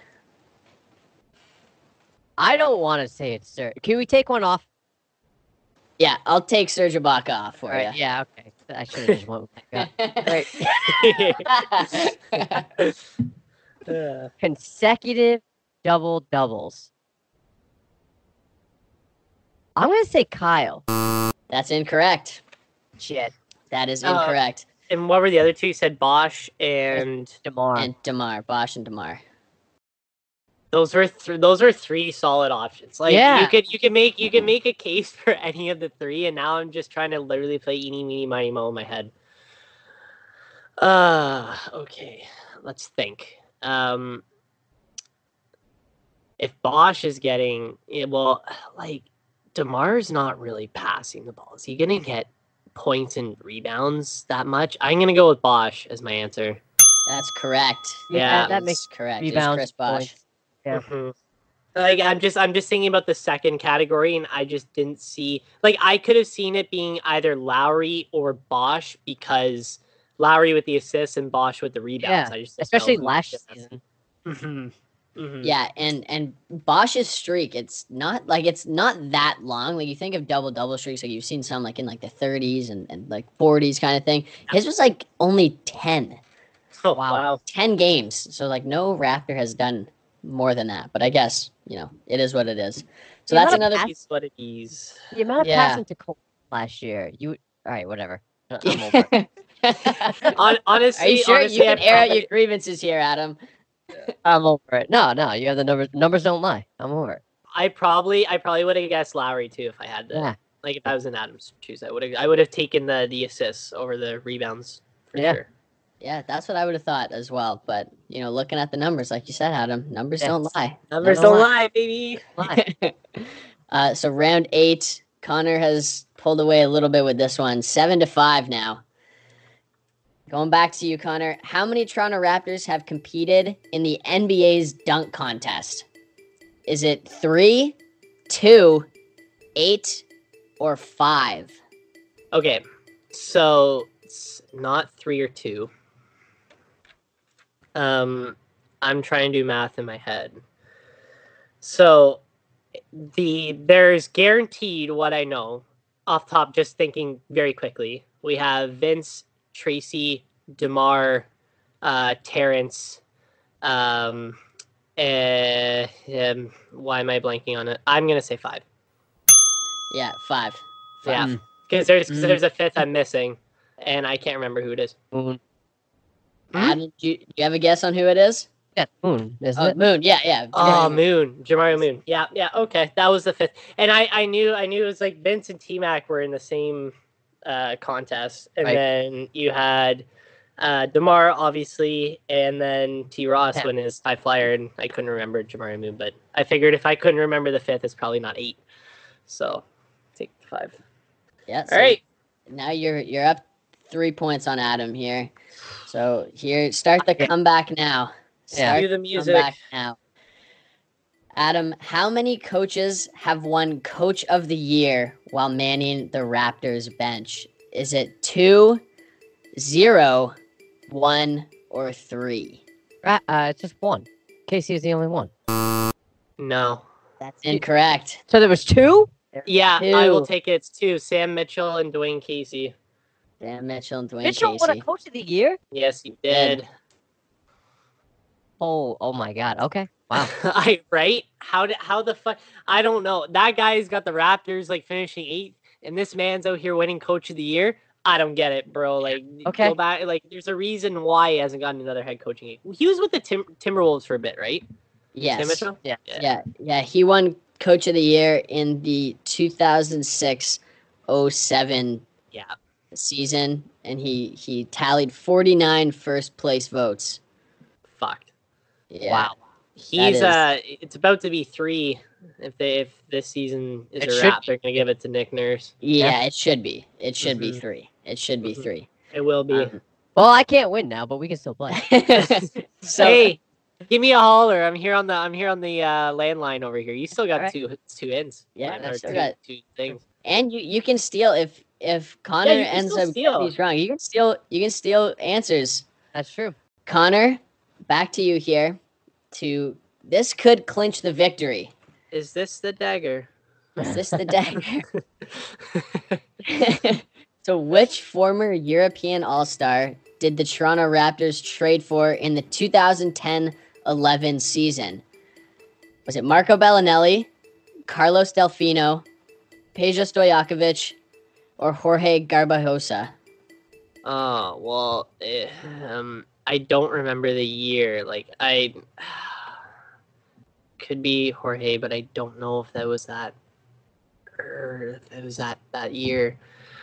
I don't want to say it's sir. Can we take one off? Yeah, I'll take Serge Ibaka off for All right, you. yeah, okay. I should have just went with my gut. Right. Uh, Consecutive double doubles. I'm gonna say Kyle. That's incorrect. Shit. That is Uh, incorrect. and what were the other two? You said Bosch and DeMar. And DeMar, Bosh and DeMar. those were th- those were three solid options. Like Yeah. you could you could make you could make a case for any of the three, and now I'm just trying to literally play eeny meeny miny mo in my head. Uh okay, let's think. Um, if Bosch is getting yeah, well, like DeMar's not really passing the ball. Is he gonna get points and rebounds that much? I'm gonna go with Bosch as my answer. That's correct. Yeah. that makes That's correct. It's rebounds, Chris Bosh. points. Yeah. Mhm. Like I'm just I'm just thinking about the second category, and I just didn't see like I could have seen it being either Lowry or Bosch because Lowry with the assists and Bosch with the rebounds. Yeah, I just didn't especially know who last was gonna- season. Mhm. Mhm. Yeah, and and Bosch's streak, it's not like it's not that long. Like you think of double double streaks, like you've seen some like in like the thirties and, and like forties kind of thing. His was like only ten. Oh, Wow. wow. ten games. So like no Raptor has done more than that. But I guess, you know, it is what it is. So The that's amount of another He's what it is. The amount of Yeah. passing to Cole last year. You all right? Whatever. Uh, I'm over it. Hon- honestly, Are you sure honestly, you can I air out probably- your grievances here, Adam? I'm over it. No, no. You have the numbers. Numbers don't lie. I'm over it. I probably I probably would have guessed Lowry too if I had to. Yeah. Like if I was in Adam's shoes, I would have I would have taken the the assists over the rebounds for Yeah. sure. Yeah, that's what I would have thought as well. But, you know, looking at the numbers, like you said, Adam, numbers Yes. don't lie. Numbers Never don't lie. lie, baby. Why? uh, so round eight, Connor has pulled away a little bit with this one, seven to five now. Going back to you, Connor. How many Toronto Raptors have competed in the N B A's dunk contest? Is it three, two, eight, or five? Okay, so it's not three or two. Um, I'm trying to do math in my head. So the there's guaranteed what I know off top. Just thinking very quickly, we have Vince, Tracy, DeMar, uh, Terrence. Um, uh, um, why am I blanking on it? I'm gonna say five. Yeah, five. Yeah, Mm. because there's cause Mm. there's a fifth I'm missing, and I can't remember who it is. Moon. Adam, do you, do you have a guess on who it is? Yeah, Moon, isn't Oh, it? Moon. Yeah, yeah. Oh, Moon, Jamario Moon. Yeah, yeah. Okay, that was the fifth, and I, I knew, I knew it was like Vince and T Mac were in the same uh, contest, and Right. then you had uh, Demar obviously, and then T Ross Yeah. when his high flyer, and I couldn't remember Jamario Moon, but I figured if I couldn't remember the fifth, it's probably not eight, so take five. Yeah. so All right, Now you're you're up three points on Adam here. So here, start the Yeah. comeback now. Yeah. Start do the the music. comeback now. Adam, how many coaches have won Coach of the Year while manning the Raptors bench? Is it two, zero, one, or three? Ra- Uh, it's just one. Casey is the only one. No. That's incorrect. So there was two? Yeah, I will Two. take it. It's two. Sam Mitchell and Dwayne Casey. Dan Mitchell and Dwayne Mitchell won Casey. a Coach of the Year? Yes, he Did. did. Oh, oh my God. Okay. Wow. I right? How did how the fuck? I don't know. That guy's got the Raptors like finishing eighth, and this man's out here winning Coach of the Year. I don't get it, bro. Like, Okay. go back. Like, there's a reason why he hasn't gotten another head coaching. gig. He was with the Tim- Timberwolves for a bit, right? Sam Yes. Mitchell? Yeah. Yeah, yeah. He won Coach of the Year in the two thousand six oh seven Yeah. season, and he he tallied forty-nine first place votes. Fucked. Yeah. Wow. He's is- uh, it's about to be three. If they if this season is It a should wrap, be. they're gonna give it to Nick Nurse. Yeah, it should be. It should be Mhm. three. It should be Mhm. three. It will be. Um, Well, I can't win now, but we can still play. so hey, give me a holler. I'm here on the I'm here on the uh, landline over here. You still got Alright. two two ins. Yeah, Or I still two, got- two things. and you you can steal if if Connor you can ends still up steal. getting these wrong. You can steal you can steal answers. That's true. Connor, back to you here. To this could clinch the victory. Is this the dagger? Is this the dagger? So, which former European All Star did the Toronto Raptors trade for in the two thousand ten eleven season? Was it Marco Bellinelli, Carlos Delfino, Peja Stojakovic, or Jorge Garbajosa? Oh well, eh, um, I don't remember the year. Like I could be Jorge, but I don't know if that was that. Or if it was that that year.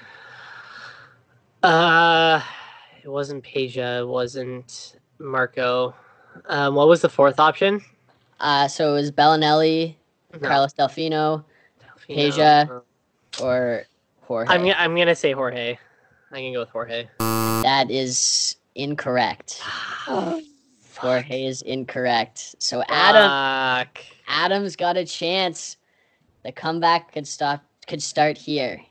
Uh, it wasn't Peja. It wasn't Marco. Um, what was the fourth option? Uh, so, it was Bellinelli, No, Carlos Delfino, Delfino. Peja. or Jorge? I'm gonna I'm gonna say Jorge. I can go with Jorge. That is incorrect. Jorge is incorrect. So, Adam. Fuck. Adam's got a chance. The comeback could stop could start here.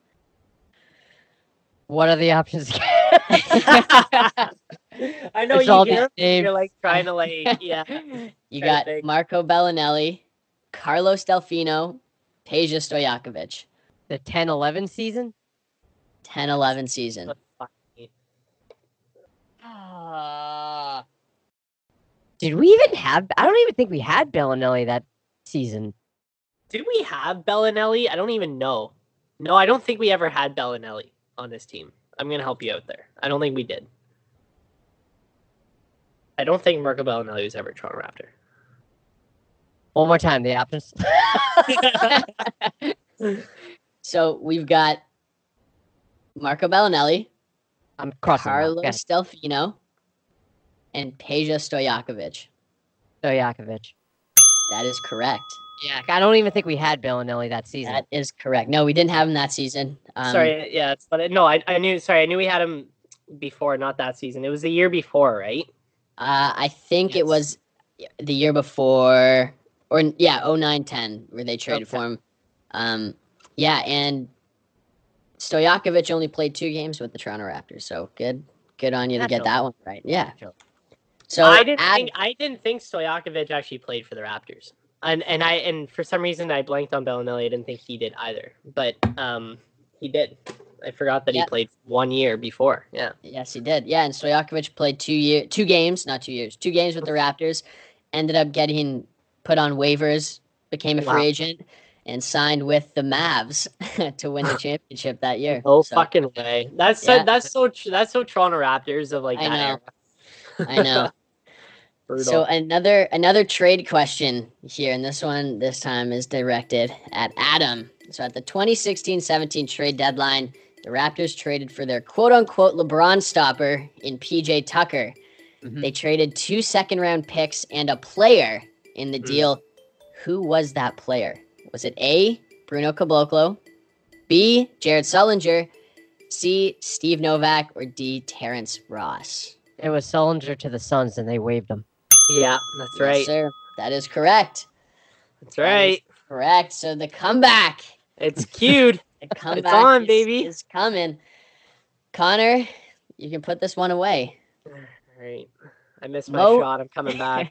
What are the options? I know It's you all hear the him, you're same. like trying to like yeah. You Trying to got think. Marco Bellinelli, Carlos Delfino, Peja Stojakovic. The ten eleven season? ten eleven season. Fuck me. Did we even have? I don't even think we had Bellinelli that season. Did we have Bellinelli? I don't even know. No, I don't think we ever had Bellinelli on this team. I'm gonna help you out there. I don't think we did. I don't think Marco Bellinelli was ever a Toronto Raptor. One more time, the options. So we've got Marco Bellinelli, I'm crossing. them out. Carlos Okay. Delfino, and Peja Stojakovic? Stojakovic. That is correct. Yeah, I don't even think we had Bellinelli that season. That is correct. No, we didn't have him that season. Um, sorry, yeah, it's, but no, I, I knew. Sorry, I knew we had him before, not that season. It was the year before, right? Uh, I think Yes. it was the year before, or yeah, oh nine ten, where they traded Okay. for him. Um, yeah, and Stojakovic only played two games with the Toronto Raptors, so good, good on you to get Naturally. that one right. Yeah. Naturally. So I didn't Ad- think I didn't think Stojakovic actually played for the Raptors, and and I and for some reason I blanked on Bellinelli. I didn't think he did either, but um, he did. I forgot that Yeah. he played one year before. Yeah. Yes, he did. Yeah, and Stojakovic played two year, two games, not two years, two games with the Raptors. Ended up getting put on waivers, became a free Wow. agent, and signed with the Mavs to win the championship that year. No So, fucking way. That's Yeah. so, that's so tr- that's so Toronto Raptors of like I that know. era. I know. Brutal. So another another trade question here, and this one this time is directed at Adam. So at the twenty sixteen seventeen trade deadline, the Raptors traded for their quote-unquote LeBron stopper in P J Tucker. Mhm. They traded two second-round picks and a player in the Mm. deal. Who was that player? Was it A, Bruno Caboclo, B, Jared Sullinger, C, Steve Novak, or D, Terrence Ross? It was Sullinger to the Suns, and they waived him. yeah, that's Yes, right. sir. That is correct. That's right. Correct. So the comeback, It's cute. the comeback on, is, baby. is coming. Connor, you can put this one away. All right. I missed my Mo- shot. I'm coming back.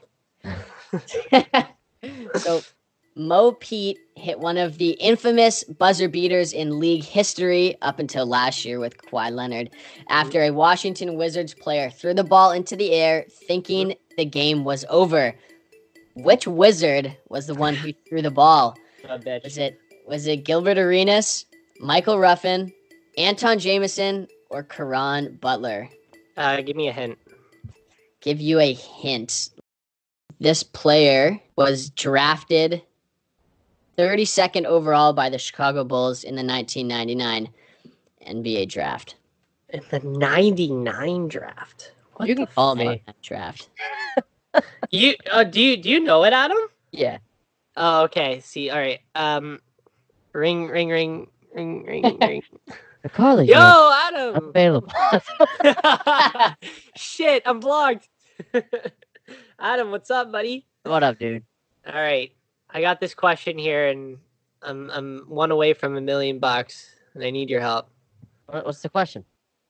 So Mo Pete hit one of the infamous buzzer beaters in league history up until last year with Kawhi Leonard after a Washington Wizards player threw the ball into the air thinking the game was over. Which Wizard was the one who threw the ball? I bet Was you. it was it Gilbert Arenas, Michael Ruffin, Anton Jameson, or Karan Butler? Uh, give me a hint. Give you a hint. This player was drafted thirty-second overall by the Chicago Bulls in the nineteen ninety-nine N B A draft. In the ninety-nine draft. What You the can call fuck? me. Draft. You uh, do you do you know it, Adam? Yeah. Oh, okay. See, all right. Um, ring, ring, ring, ring, ring, ring. The call is Yo, yours. Adam. Available. Shit, I'm blocked. Adam, what's up, buddy? What up, dude? All right, I got this question here, and I'm I'm one away from a million bucks, and I need your help. What- What's the question?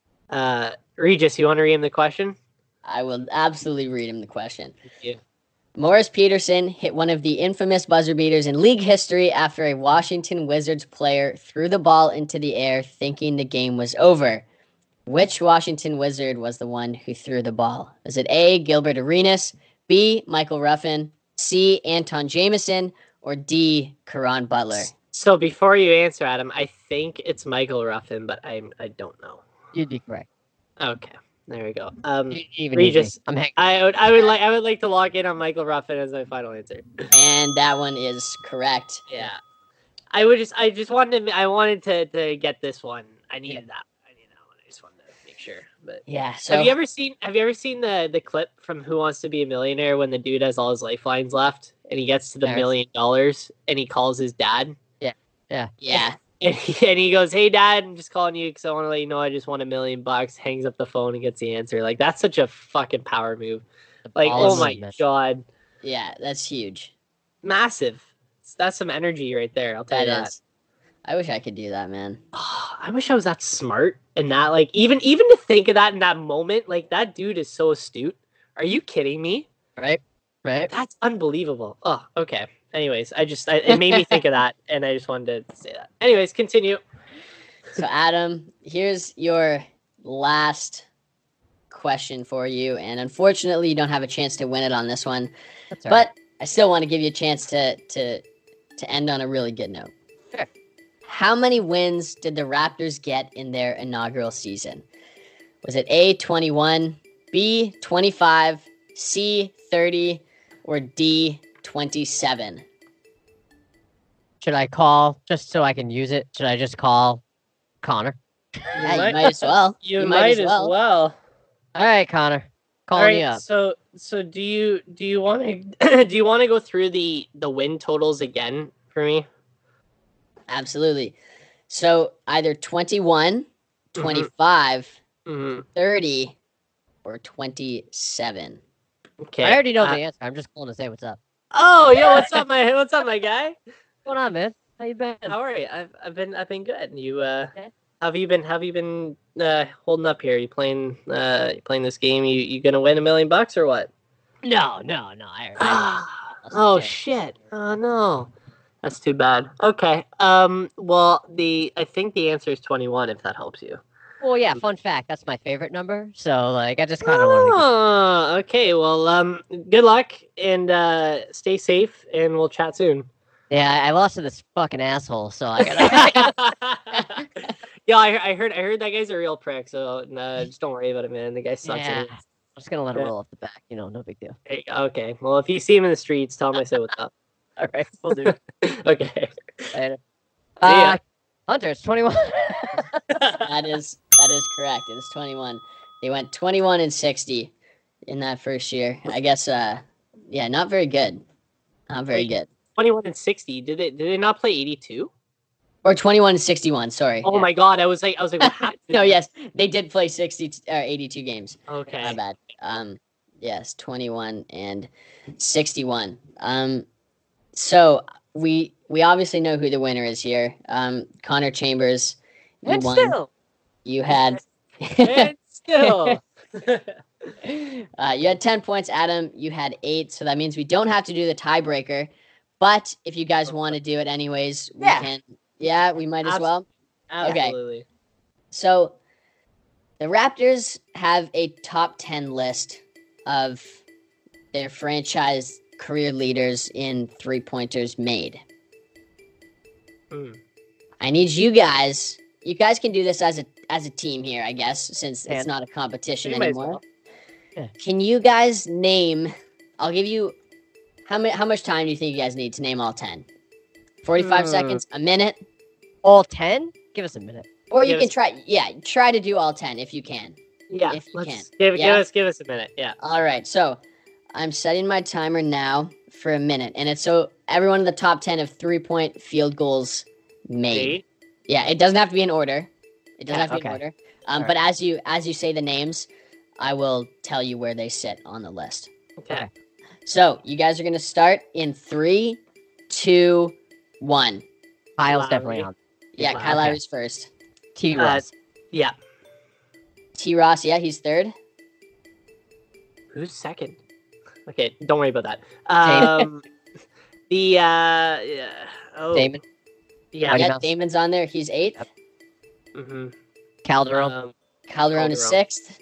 Uh, Regis, you want to read him the question? I will absolutely read him the question. Thank you. Morris Peterson hit one of the infamous buzzer beaters in league history after a Washington Wizards player threw the ball into the air thinking the game was over. Which Washington Wizard was the one who threw the ball? Was it A, Gilbert Arenas, B, Michael Ruffin, C, Anton Jameson, or D, Karan Butler? So before you answer, Adam, I think it's Michael Ruffin, but I I don't know. You'd be correct. Okay, there we go. Um, You even need me. Regis, I'm hanging. I would I would like I would like to lock in on Michael Ruffin as my final answer. And that one is correct. Yeah, I would just I just wanted to, I wanted to to get this one. I needed that. I needed that one. I just wanted to make sure. But Yeah, so have you ever seen Have you ever seen the the clip from Who Wants to Be a Millionaire when the dude has all his lifelines left and he gets to the Yes. million dollars and he calls his dad Yeah. yeah, and he, and he goes, "Hey dad, I'm just calling you because I want to let you know I just won a million bucks." Hangs up the phone and gets the answer. Like that's such a fucking power move. Like ball oh my movement. god, yeah, that's huge. massive. That's some energy right there. I'll tell That you that. is. I wish I could do that, man. Oh, I wish I was that smart and that like even even to think of that in that moment, like that dude is so astute. Are you kidding me? Right? Right? That's unbelievable. Oh, okay. Anyways, I just I, it made me think of that, and I just wanted to say that. Anyways, continue. So, Adam, here's your last question for you. And unfortunately, you don't have a chance to win it on this one. That's all right. But I still want to give you a chance to, to, to end on a really good note. Sure. How many wins did the Raptors get in their inaugural season? Was it A, twenty-one, B, twenty-five, C, thirty, or D, twenty-seven? Should I call just so I can use it? Should I just call Connor? Yeah, you might as well. You, might, as well. All right, Connor. Calling All you right. up. So so do you do you want to do you want to go through the the win totals again for me? Absolutely. So either twenty-one, twenty-five, Mm-hmm. thirty, or twenty-seven. Okay. I already know uh, the answer. I'm just calling to say what's up. Oh, yo, what's up, my what's up, my guy? What's going on, man? How you been? How are you? I've I've been I've been good. You uh, Okay. how have you been? How have you been uh holding up here? You playing uh you playing this game? You you gonna win a million bucks or what? No, no, no. I, I Oh shit! Oh no, that's too bad. Okay. Um. Well, the I think the answer is twenty-one. If that helps you. Well, yeah. Fun fact. That's my favorite number. So, like, I just kind of want to. Oh, okay. Well, um, good luck and uh, stay safe, and we'll chat soon. Yeah, I I lost to this fucking asshole. So I gotta. Yeah, I, I heard I heard that guy's a real prick. So uh, just don't worry about it, man. The guy sucks. yeah. anyways. I'm just gonna let it Yeah. roll off the back. You know, no big deal. Hey, okay. Well, if you see him in the streets, tell him I said what's up. All right, we'll do. Okay. Later. See ya. Uh, Hunter, it's twenty-one. That is that is correct. It is twenty-one. They went twenty-one and sixty in that first year. I guess uh yeah, not very good. Not very Wait. good. Twenty-one and sixty. Did they did they not play eighty-two? Or twenty-one and sixty-one, sorry. Oh Yeah. my god! I was like I was like, what happened? No, yes, they did play sixty or eighty-two games. Okay. My bad. Um yes, twenty-one and sixty-one. Um so we we obviously know who the winner is here. Um Connor Chambers, you And won. still, You had And still. uh, you had ten points, Adam. You had eight, so that means we don't have to do the tiebreaker. But if you guys want to do it anyways, we Yeah. can. Yeah, we might as Abs- well. Absolutely. So the Raptors have a top ten list of their franchise career leaders in three pointers made. Hmm. I need you guys. You guys can do this as a as a team here, I guess, since it's And- not a competition You might as anymore. well. Yeah. Can you guys name? I'll give you how many. How much time do you think you guys need to name all ten? Forty-five Hmm. seconds, a minute, all ten? Give us a minute. or you Give can us- try. Yeah, try to do all ten if you can. Yeah. If you let's can. give Yeah? give us give us a minute. Yeah. All right, so I'm setting my timer now for a minute, and it's so everyone in the top ten of three-point field goals made. Eight. Yeah, it doesn't have to be in order. It doesn't Yeah, have to be in okay. order. Um, All but as you as you say the names, I will tell you where they sit on the list. Okay. So you guys are gonna start in three, two, one. Kyle's Lowry. definitely on. Yeah, Wow, Kyle okay. Lowry's first. T. Uh, Ross. Yeah. T. Ross, yeah, he's third. Who's second? Okay. Don't worry about that. Um. the uh. Yeah. Oh. Damon. Yeah. Mighty yeah, Mouse. Damon's on there. He's eighth. Yep. Mm-hmm. Calderon. Um, Calderon is Calderon. sixth.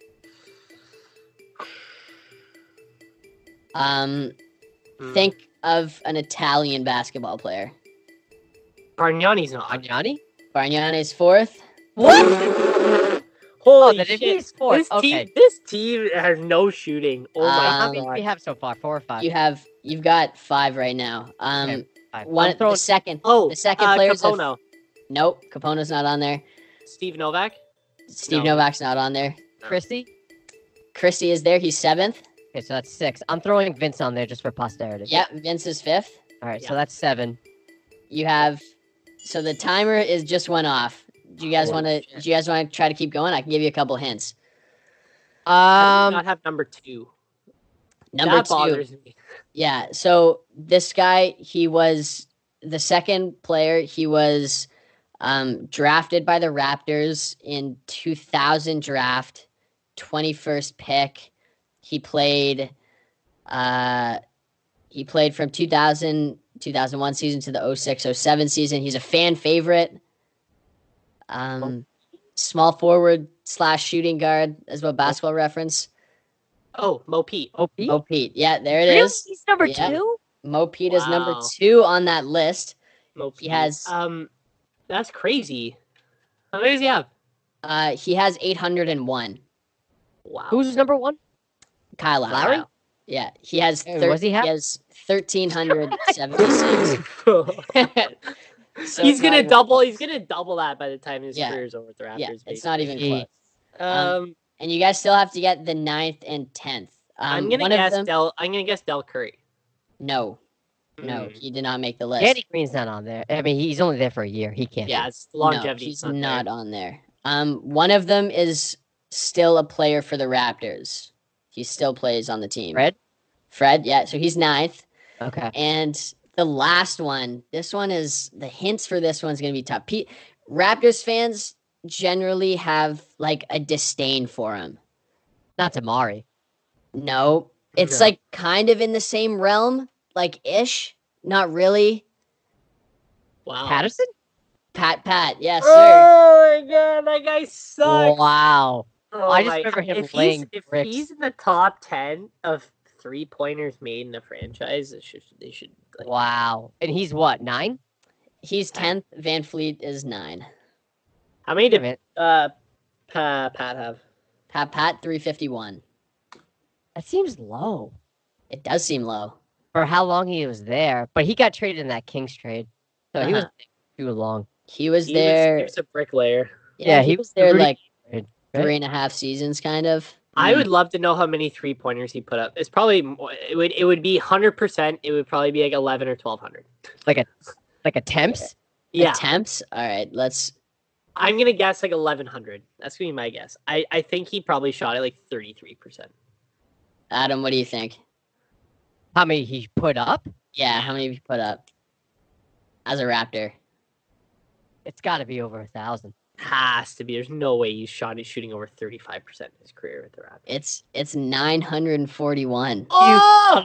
Um, hmm. think of an Italian basketball player. Bargnani's not. Agnani? Bargnani's fourth. What? Holy Oh, then if shit! he's fourth, This okay. team, this team has no shooting. Oh my Um, How many do god! we have so far? Four or five? You have you've got five right now. Um, Okay, Five. one I'm throwing the second. Oh, the second uh, player's a- Capono. Nope, Capone's not on there. Steve Novak. Steve No. Novak's not on there. Christie. Christie is there. He's seventh. Okay, so that's six. I'm throwing Vince on there just for posterity. Yep, Vince is fifth. All right, Yeah. so that's seven. You have. So the timer is just went off. Do you guys Holy want to? shit. Do you guys want to try to keep going? I can give you a couple hints. How do Um, you not have number two. Number that two. bothers me. Yeah. So this guy, he was the second player. He was um, drafted by the Raptors in two thousand draft, twenty-first pick. He played. Uh, he played from two thousand, two thousand one season to the oh six oh seven season. He's a fan favorite. Um, small forward slash shooting guard as well. Basketball reference. Oh, Mo Pete. O P. Mo Pete. Yeah, there it Really? is. He's number Yeah. two? Mo Pete is number Wow. two on that list. Mo He Pete. has- Um, that's crazy. How many does he have? Uh, he has eight hundred one. Wow. Who's number one? Kyle Lowry. Lowry? Yeah, he has. Hey, Thir- what's he have? He has thirteen hundred seventy-six. So he's it's gonna not even double. close. He's gonna double that by the time his yeah. career's over with the Raptors. Yeah, it's not even Gee. close. Um, And you guys still have to get the ninth and tenth. Um, I'm gonna one of guess them- Del. I'm gonna guess Del Curry. No, no, Mm. he did not make the list. Danny Green's not on there. I mean, he's only there for a year. He can't. Yeah, be. it's longevity. No, he's not not there. on there. Um, one of them is still a player for the Raptors. He still plays on the team. Fred? Fred, yeah. So he's ninth. Okay. And the last one, this one is the hints for this one's gonna be tough. P- Raptors fans generally have like a disdain for him. Not Tamari. No, it's No. like kind of in the same realm, like ish, not really. Wow. Patterson? Pat, Pat, yes, sir. Oh my god, that guy sucks. Wow. Oh I just my- remember him if laying he's, if bricks. he's in the top ten of three pointers made in a franchise, it should, they should. Like, Wow. And he's what, nine? He's tenth. Van Fleet is nine. How many Wait a did minute. uh Pa- Pat have? Pat, Pat, three fifty-one. That seems low It does seem low. for how long he was there. But he got traded in that Kings trade. So he was Uh-huh. there too long. He was He there. Was, he was a bricklayer. yeah, Yeah, he, he was was the there Rudy like trade, right? three and a half seasons, kind of. I would love to know how many three pointers he put up. It's probably mo- it would it would be hundred percent. It would probably be like eleven or twelve hundred. Like a like attempts? Yeah, Attempts. All right, let's. I'm gonna guess like eleven hundred. That's gonna be my guess. I I think he probably shot it like thirty three percent. Adam, what do you think? How many he put up? Yeah, how many have you put up as a Raptor? It's got to be over a thousand. Has to be. There's no way he's shot. He's shooting over thirty five percent in his career with the Raptors. It's it's nine hundred forty-one. Oh!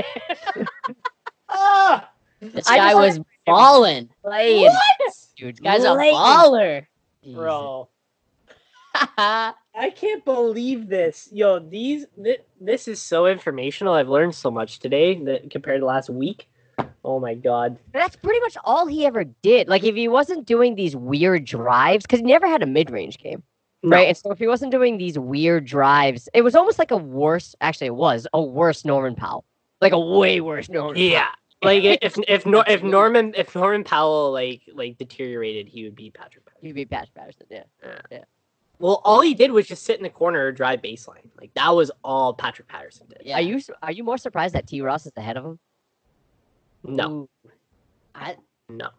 Ah! This I guy just was balling. Playing. Dude, This guy's a Playing. baller. Bro, I can't believe this. Yo, these th- this is so informational. I've learned so much today that compared to last week. Oh my god. That's pretty much all he ever did. Like, if he wasn't doing these weird drives, because he never had a mid range game, No. right? And so, if he wasn't doing these weird drives, it was almost like a worse, actually, it was a worse Norman Powell. Like, a way worse Norman Yeah. Like if if Nor- if Norman if Norman Powell like like deteriorated, he would be Patrick Patterson. He'd be Pat Patterson, yeah. Yeah. Well, all he did was just sit in the corner or drive baseline. Like that was all Patrick Patterson did. Yeah. Are you are you more surprised that T. Ross is ahead of him? No, Ooh, I, no.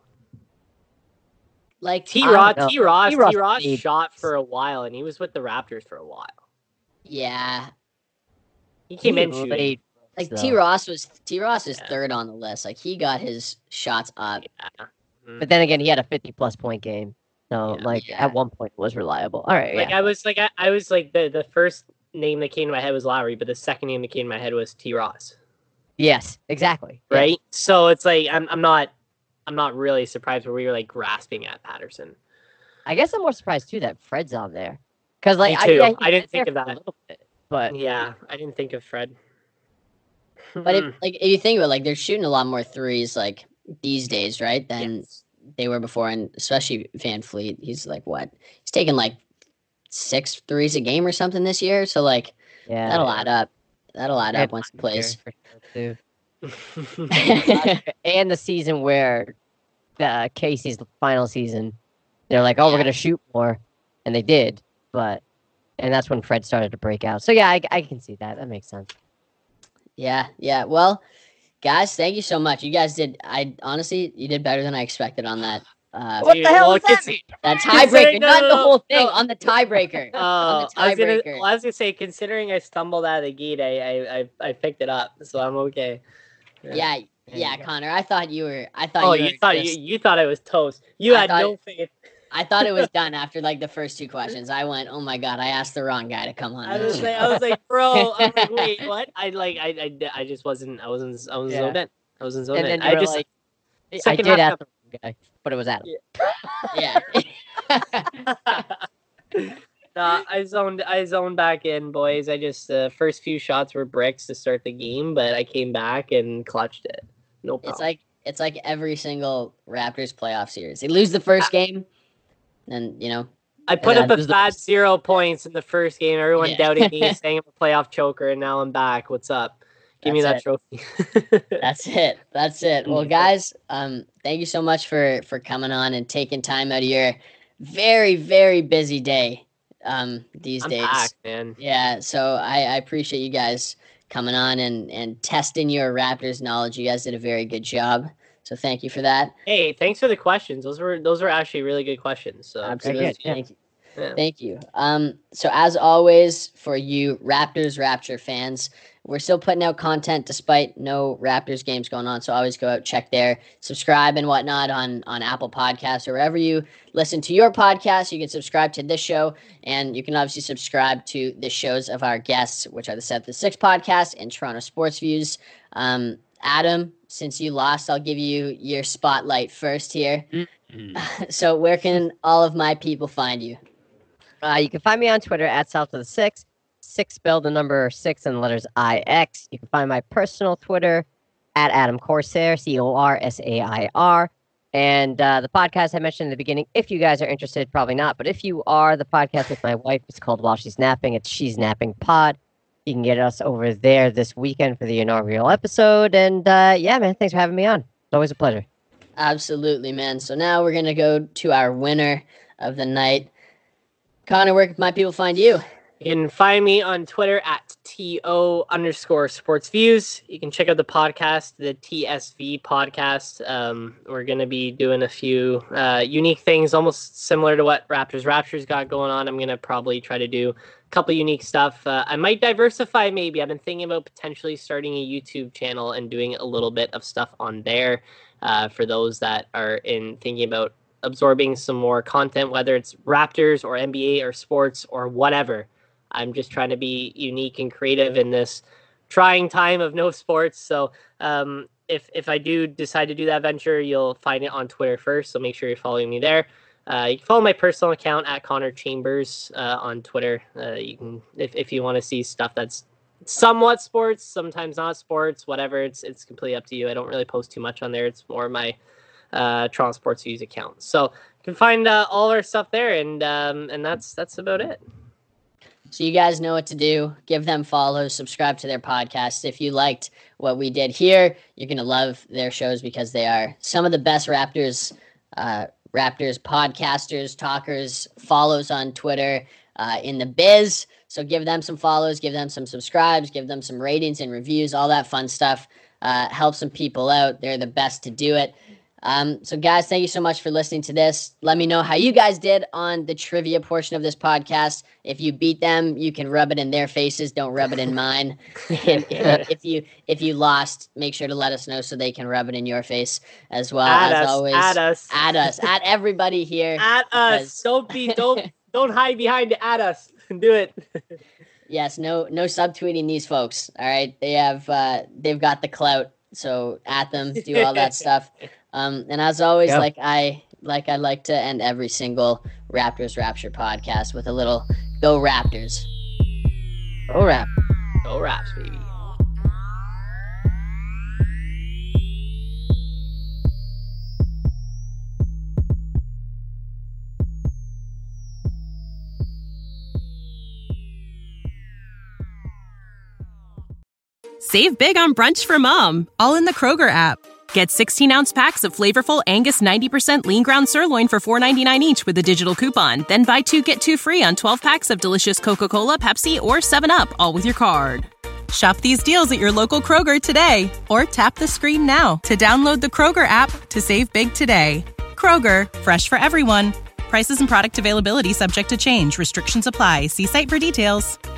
like T. I don't Ross, know. T. Ross, T-Ross T. Ross played- shot for a while, and he was with the Raptors for a while. yeah, He came he in shooting. laid like bricks, T. though. Ross was T. Ross is Yeah. third on the list. Like he got his shots up. Yeah. But then again, he had a fifty plus point game. So, Yeah. like, Yeah. at one point, it was reliable. All right, Like yeah. I was like I, I was like the the first name that came to my head was Lowry, but the second name that came to my head was T. Ross. Yes, exactly. Yeah. Right. So it's like I'm I'm not I'm not really surprised where we were like grasping at Patterson. I guess I'm more surprised too that Fred's on there, because like Me I, too. yeah, he I didn't was there think of for a that. little bit, but Yeah, I didn't think of Fred. But if, like if you think about it, like they're shooting a lot more threes like these days, right? Than Yes. they were before, and especially Van Fleet. He's like what? He's taking like six threes a game or something this year. So like yeah, that'll add up. That'll add Yeah, up once he plays. for sure, too. And the season where the Casey's final season, they're like, oh, we're Yeah. gonna shoot more, and they did, but and that's when Fred started to break out. So yeah, I, I can see that. That makes sense. Yeah, yeah. Well, guys, thank you so much. You guys did. I honestly, you did better than I expected on that. Uh, What the hell Well, does that consi- mean? that Considering- tiebreaker, no, not no, the no, whole thing. no. On the tiebreaker. Uh, on the I was gonna, tiebreaker. well, I was gonna say, considering I stumbled out of the gate, I, I, I, I picked it up, so I'm okay. Yeah, yeah, you go. Connor. I thought you were. I thought Oh, you, you were thought just- you, you thought I was toast. You I had thought- no faith. I thought it was done after like the first two questions. I went, oh my god, I asked the wrong guy to come on. I this was like, show." I was like, bro. I'm like, wait, what? I like, I, I, I just wasn't. I wasn't. I wasn't Yeah. zoned in. I wasn't zoned And in. then you I were just. like, I second did half ask the wrong guy, but it was Adam. yeah. Nah, I zoned. I zoned back in, boys. I just uh, first few shots were bricks to start the game, but I came back and clutched it. No problem. It's like it's like every single Raptors playoff series. They lose the first game, and you know, I put and up then a lose the fat rest. zero points in the first game. Everyone Yeah. doubting me, saying I'm a playoff choker, and now I'm back. What's up? Give me that That's trophy. that's it. That's it. Well, guys, um, thank you so much for for coming on and taking time out of your very very busy day um, these I'm days. packed, man. Yeah, so I, I appreciate you guys coming on and, and testing your Raptors knowledge. You guys did a very good job. So thank you for that. Hey, thanks for the questions. Those were those were actually really good questions. So Absolutely. good, yeah. Thank you. Yeah. Thank you. Um, so as always, for you Raptors Rapture fans, we're still putting out content despite no Raptors games going on. So always go out, check there, subscribe and whatnot on, on Apple Podcasts or wherever you listen to your podcast. You can subscribe to this show, and you can obviously subscribe to the shows of our guests, which are the Set the Six podcast and Toronto Sports Views. Um, Adam, since you lost, I'll give you your spotlight first here. Mm-hmm. So where can all of my people find you? Uh, you can find me on Twitter at South of the Six. Six spelled the number six and the letters I X. You can find my personal Twitter at Adam Corsair, C O R S A I R. And uh, the podcast I mentioned in the beginning, if you guys are interested, probably not, but if you are, the podcast with my wife is called While She's Napping. It's She's Napping Pod. You can get us over there this weekend for the inaugural episode. And uh, yeah, man, thanks for having me on. It's always a pleasure. Absolutely, man. So now we're going to go to our winner of the night. Connor, where can my people find you? You can find me on Twitter at T O underscore sports views. You can check out the podcast, the T S V podcast. Um, we're going to be doing a few uh, unique things, almost similar to what Raptors Raptures got going on. I'm going to probably try to do a couple unique stuff. Uh, I might diversify maybe. I've been thinking about potentially starting a YouTube channel and doing a little bit of stuff on there uh, for those that are in thinking about absorbing some more content, whether it's Raptors or N B A or sports or whatever. I'm just trying to be unique and creative in this trying time of no sports. So um, if if I do decide to do that venture, you'll find it on Twitter first. So make sure you're following me there. Uh, you can follow my personal account at Connor Chambers uh, on Twitter. Uh, you can if if you want to see stuff that's somewhat sports, sometimes not sports, whatever. It's it's completely up to you. I don't really post too much on there. It's more my uh Toronto Sports Views account, so you can find uh, all our stuff there, and um and that's that's about it. So you guys know what to do. Give them follows, subscribe to their podcasts. If you liked what we did here, you're gonna love their shows because they are some of the best Raptors uh Raptors podcasters, talkers, follows on Twitter uh in the biz. So give them some follows, give them some subscribes, give them some ratings and reviews, all that fun stuff. Uh help some people out. They're the best to do it. Um, so guys, thank you so much for listening to this. Let me know how you guys did on the trivia portion of this podcast. If you beat them, you can rub it in their faces. Don't rub it in mine. And if you if you lost, make sure to let us know so they can rub it in your face as well. At as us, always, at us, at us, at everybody here. At us. Don't be don't don't hide behind it. At us. Do it. Yes, no no subtweeting these folks. All right, they have uh, they've got the clout. So at them, do all that stuff. Um, and as always, Yep. like I like I like to end every single Raptors Rapture podcast with a little "Go Raptors." Go Rap. Go Raps, baby. Save big on brunch for mom, all in the Kroger app. Get sixteen-ounce packs of flavorful Angus ninety percent lean ground sirloin for four ninety-nine each with a digital coupon. Then buy two, get two free on twelve packs of delicious Coca-Cola, Pepsi, or seven up, all with your card. Shop these deals at your local Kroger today, or tap the screen now to download the Kroger app to save big today. Kroger, fresh for everyone. Prices and product availability subject to change. Restrictions apply. See site for details.